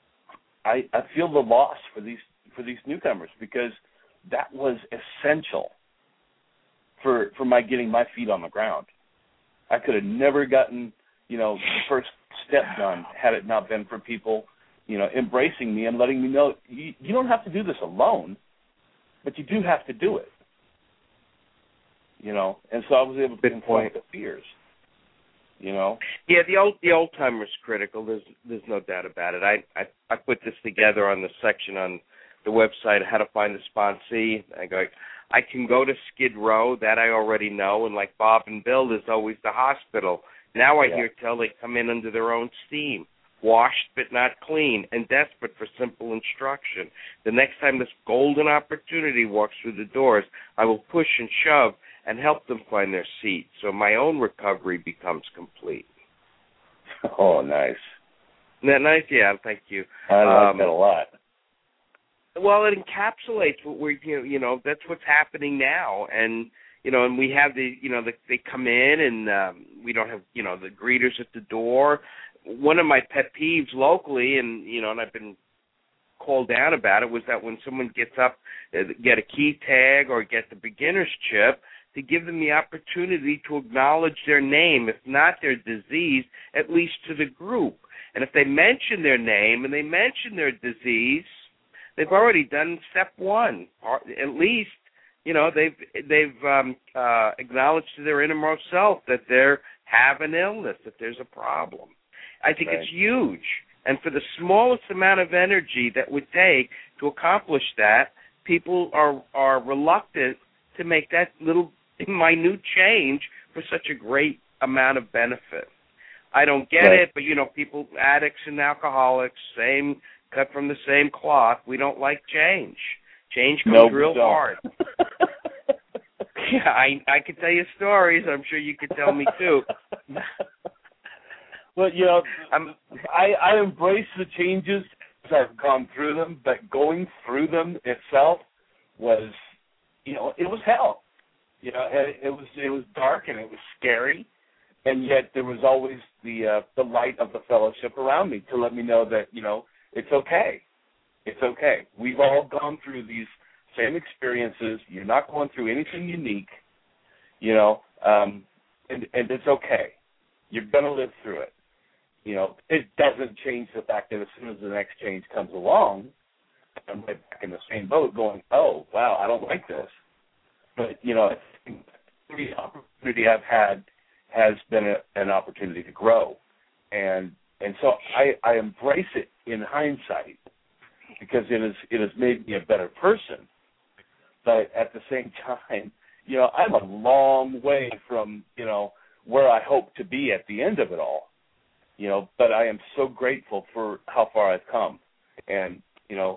I, I feel the loss for these for these newcomers, because that was essential for for my getting my feet on the ground. I could have never gotten, you know, the first step done had it not been for people, you know, embracing me and letting me know you, you don't have to do this alone, but you do have to do it. You know, and so I was able to confront the fears. You know. Yeah, the old the old timer's critical. There's there's no doubt about it. I, I I put this together on the section on the website, how to find a sponsee. I go, I can go to Skid Row, that I already know, and like Bob and Bill, there's always the hospital. Now I yeah. hear tell they come in under their own steam, washed but not clean, and desperate for simple instruction. The next time this golden opportunity walks through the doors, I will push and shove and help them find their seat, so my own recovery becomes complete. Oh, nice. Isn't that nice? Yeah, thank you. I like um, that a lot. Well, it encapsulates what we're, you know, you know, that's what's happening now, and you know, and we have the, you know, the, they come in and um, we don't have, you know, the greeters at the door. One of my pet peeves locally, and you know, and I've been called down about it, was that when someone gets up, uh, get a key tag or get the beginner's chip, to give them the opportunity to acknowledge their name, if not their disease, at least to the group. And if they mention their name and they mention their disease, they've already done step one. Or at least, you know, they've they've um, uh, acknowledged to their innermost self that they have an illness, that there's a problem. I think right. it's huge. And for the smallest amount of energy that would take to accomplish that, people are are reluctant to make that little minute change for such a great amount of benefit. I don't get right. it, but, you know, people, addicts and alcoholics, same, cut from the same cloth. We don't like change. Change comes no, real hard. Yeah, I I could tell you stories. I'm sure you could tell me too. Well, you know, I'm, I I embrace the changes as I've gone through them, but going through them itself was, you know, it was hell. You know, it, it was it was dark and it was scary, and yet there was always the uh, the light of the fellowship around me to let me know that, you know, it's okay. It's okay. We've all gone through these same experiences. You're not going through anything unique, you know, um, and, and it's okay. You're going to live through it. You know, it doesn't change the fact that as soon as the next change comes along, I'm right back in the same boat going, oh, wow, I don't like this. But, you know, the opportunity I've had has been a, an opportunity to grow. And and so I, I embrace it in hindsight because it has, it has made me a better person. But at the same time, you know, I'm a long way from, you know, where I hope to be at the end of it all. You know, but I am so grateful for how far I've come. And, you know,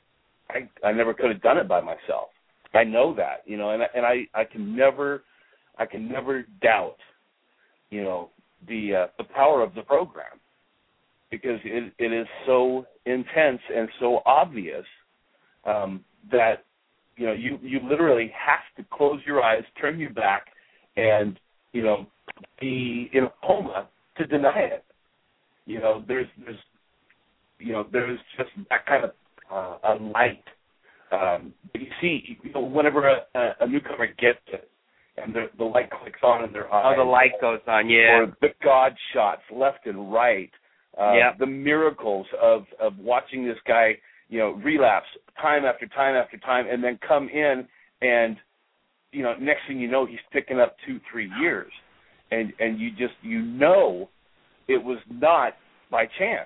I I never could have done it by myself. I know that, you know, and and I, I can never I can never doubt, you know, the uh, the power of the program because it it is so intense and so obvious um, that, you know, you, you literally have to close your eyes, turn your back, and, you know, be in a coma to deny it. You know, there's, there's, you know, there's just that kind of uh, a light. Um, you see, you know, whenever a, a newcomer gets it, and the, the light clicks on in their eyes. Oh, the light goes on, yeah. Or the God shots left and right. Uh, yeah. The miracles of, of watching this guy, you know, relapse time after time after time, and then come in, and, you know, next thing you know, he's picking up two, three years, and and you just you know. It was not by chance,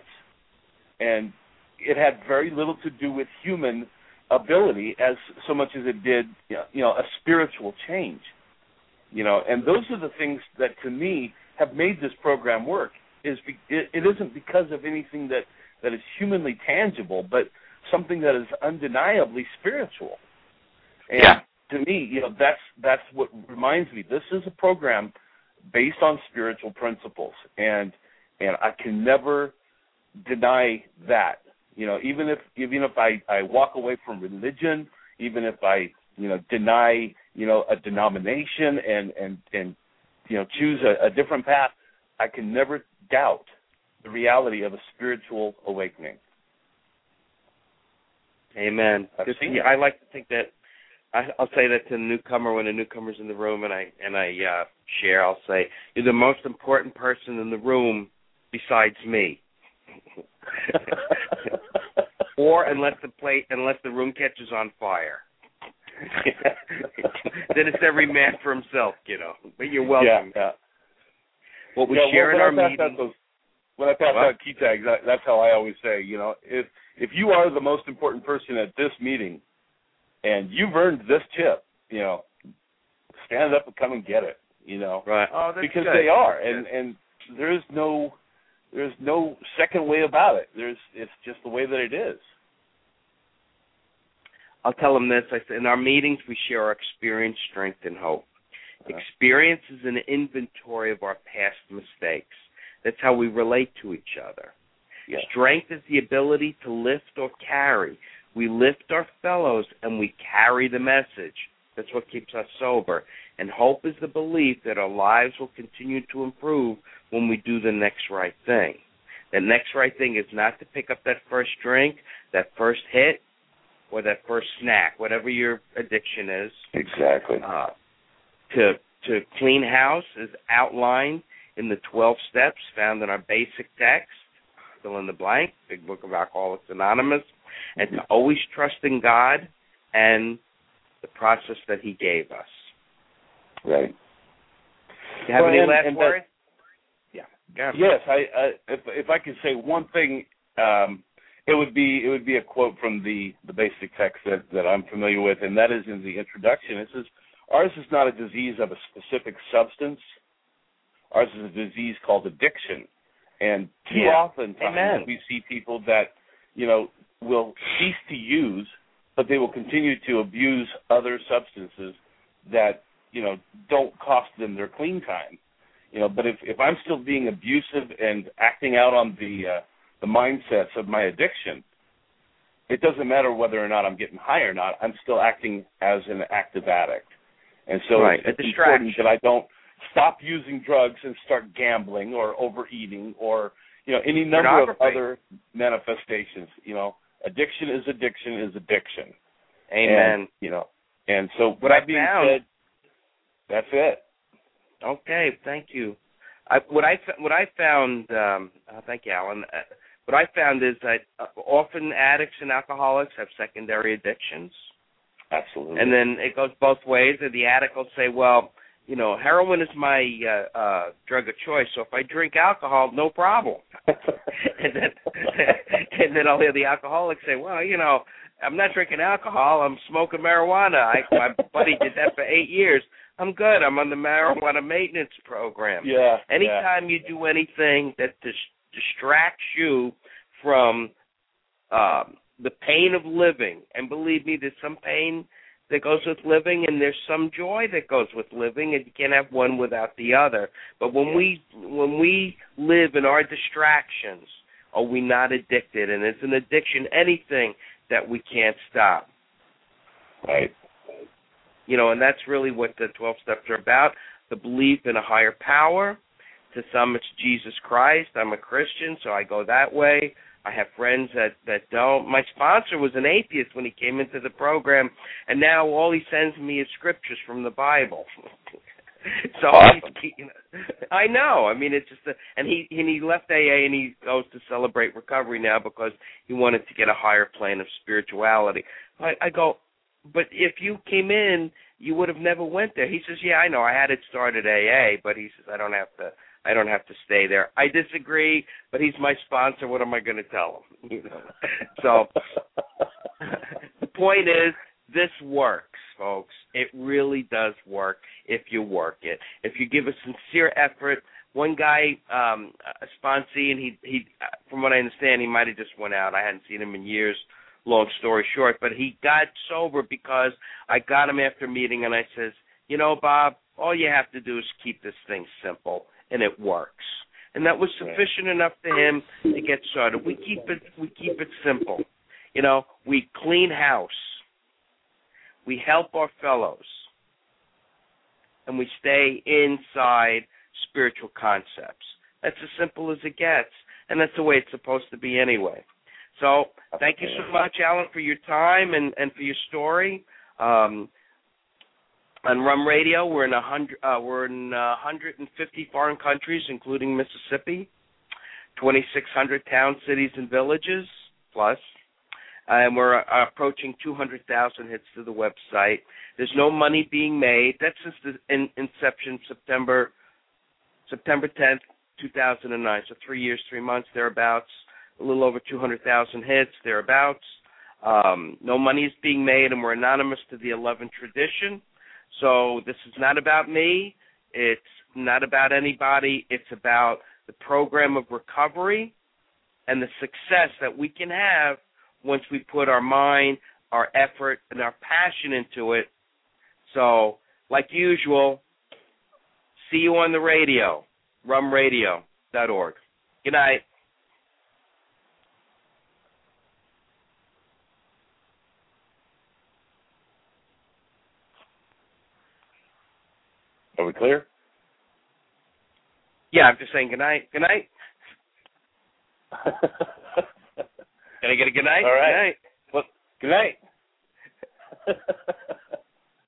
and it had very little to do with human ability as so much as it did, you know, a spiritual change. You know, and those are the things that, to me, have made this program work. Is be, it, it isn't because of anything that, that is humanly tangible, but something that is undeniably spiritual. And yeah. to me, you know, that's that's what reminds me. This is a program based on spiritual principles, and And I can never deny that. You know, even if even if I, I walk away from religion, even if I, you know, deny, you know, a denomination and, and, and you know, choose a, a different path, I can never doubt the reality of a spiritual awakening. Amen. I've Just, seen yeah, it. I like to think that I, I'll say that to the newcomer when a newcomer's in the room, and I and I uh, share. I'll say, "You're the most important person in the room besides me." Or unless the plate, unless the room catches on fire, then it's every man for himself, you know. But you're welcome. Yeah, yeah. What we yeah, share well, in our when I pass meeting. out those, when I pass What? out key tags, that, that's how I always say, you know, if if you are the most important person at this meeting, and you've earned this tip, you know, stand up and come and get it, you know, Right? Oh, that's because good. they are, That's and good. and there's no there's no second way about it. There's it's just the way that it is. I'll tell them this. I said, in our meetings, we share our experience, strength, and hope. Uh-huh. Experience is an inventory of our past mistakes. That's how we relate to each other. Yes. Strength is the ability to lift or carry. We lift our fellows, and we carry the message. That's what keeps us sober. And hope is the belief that our lives will continue to improve when we do the next right thing. The next right thing is not to pick up that first drink, that first hit, or that first snack, whatever your addiction is. Exactly. Uh, to to clean house is outlined in the twelve steps found in our basic text, fill in the blank, Big Book of Alcoholics Anonymous, and to always trust in God and the process that He gave us. Right. Do you have well, any and, last and words? That, yeah. Yes, I, I if if I could say one thing, um, it would be it would be a quote from the, the basic text that, that I'm familiar with, and that is in the introduction. It says, "Ours is not a disease of a specific substance. Ours is a disease called addiction." And too yeah. often times we see people that, you know, will cease to use, but they will continue to abuse other substances that, you know, don't cost them their clean time. You know, but if, if I'm still being abusive and acting out on the uh, the mindsets of my addiction, it doesn't matter whether or not I'm getting high or not. I'm still acting as an active addict. And so right. it's important that I don't stop using drugs and start gambling or overeating or, you know, any number of other manifestations. You know, addiction is addiction is addiction. Amen. And, you know, and so what that I being found, said, that's it. Okay, thank you. I, what I what I found, um, uh, thank you, Alan. Uh, what I found is that uh, often addicts and alcoholics have secondary addictions. Absolutely. And then it goes both ways. And the addict will say, "Well, you know, heroin is my uh, uh, drug of choice, so if I drink alcohol, no problem." and then and then I'll hear the alcoholic say, "Well, you know, I'm not drinking alcohol. I'm smoking marijuana. I, my buddy did that for eight years. I'm good. I'm on the marijuana maintenance program." Yeah. Anytime yeah. you do anything that dis- distracts you from um, the pain of living, and believe me, there's some pain that goes with living, and there's some joy that goes with living, and you can't have one without the other. But when yeah. we when we live in our distractions, are we not addicted? And it's an addiction, anything that we can't stop. Right. You know, and that's really what the twelve steps are about, the belief in a higher power. To some, it's Jesus Christ. I'm a Christian, so I go that way. I have friends that, that don't. My sponsor was an atheist when he came into the program, and now all he sends me is scriptures from the Bible. so awesome. he's, you know, I know. I mean, it's just a, and he and he left A A and he goes to Celebrate Recovery now because he wanted to get a higher plane of spirituality. I, I go, but if you came in, you would have never went there. He says, yeah, I know. I had it started A A, but he says I don't have to. I don't have to stay there. I disagree, but he's my sponsor. What am I going to tell him? You know? So the point is, this works, folks. It really does work if you work it. If you give a sincere effort. One guy, um, a sponsee, and he, he, from what I understand, he might have just went out. I hadn't seen him in years. Long story short, but he got sober because I got him after meeting, and I says, you know, Bob, all you have to do is keep this thing simple, and it works. And that was sufficient enough to him to get started. We keep it, we keep it simple. You know, we clean house, we help our fellows, and we stay inside spiritual concepts. That's as simple as it gets, and that's the way it's supposed to be anyway. So thank you so much, Alan, for your time and, and for your story. Um, on Rum Radio, we're in a hundred, uh, we're in uh, one hundred fifty foreign countries, including Mississippi, twenty-six hundred towns, cities, and villages plus, and we're uh, approaching two hundred thousand hits to the website. There's no money being made. That's since the in, inception, September September tenth, two thousand nine. So three years, three months, thereabouts. A little over two hundred thousand hits, thereabouts. Um, no money is being made, and we're anonymous to the eleventh tradition. So this is not about me. It's not about anybody. It's about the program of recovery and the success that we can have once we put our mind, our effort, and our passion into it. So, like usual, see you on the radio, rum radio dot org. Good night. Are we clear? Yeah, I'm just saying good night. Good night. Can I get a good night? All right. Good night. Well, good night.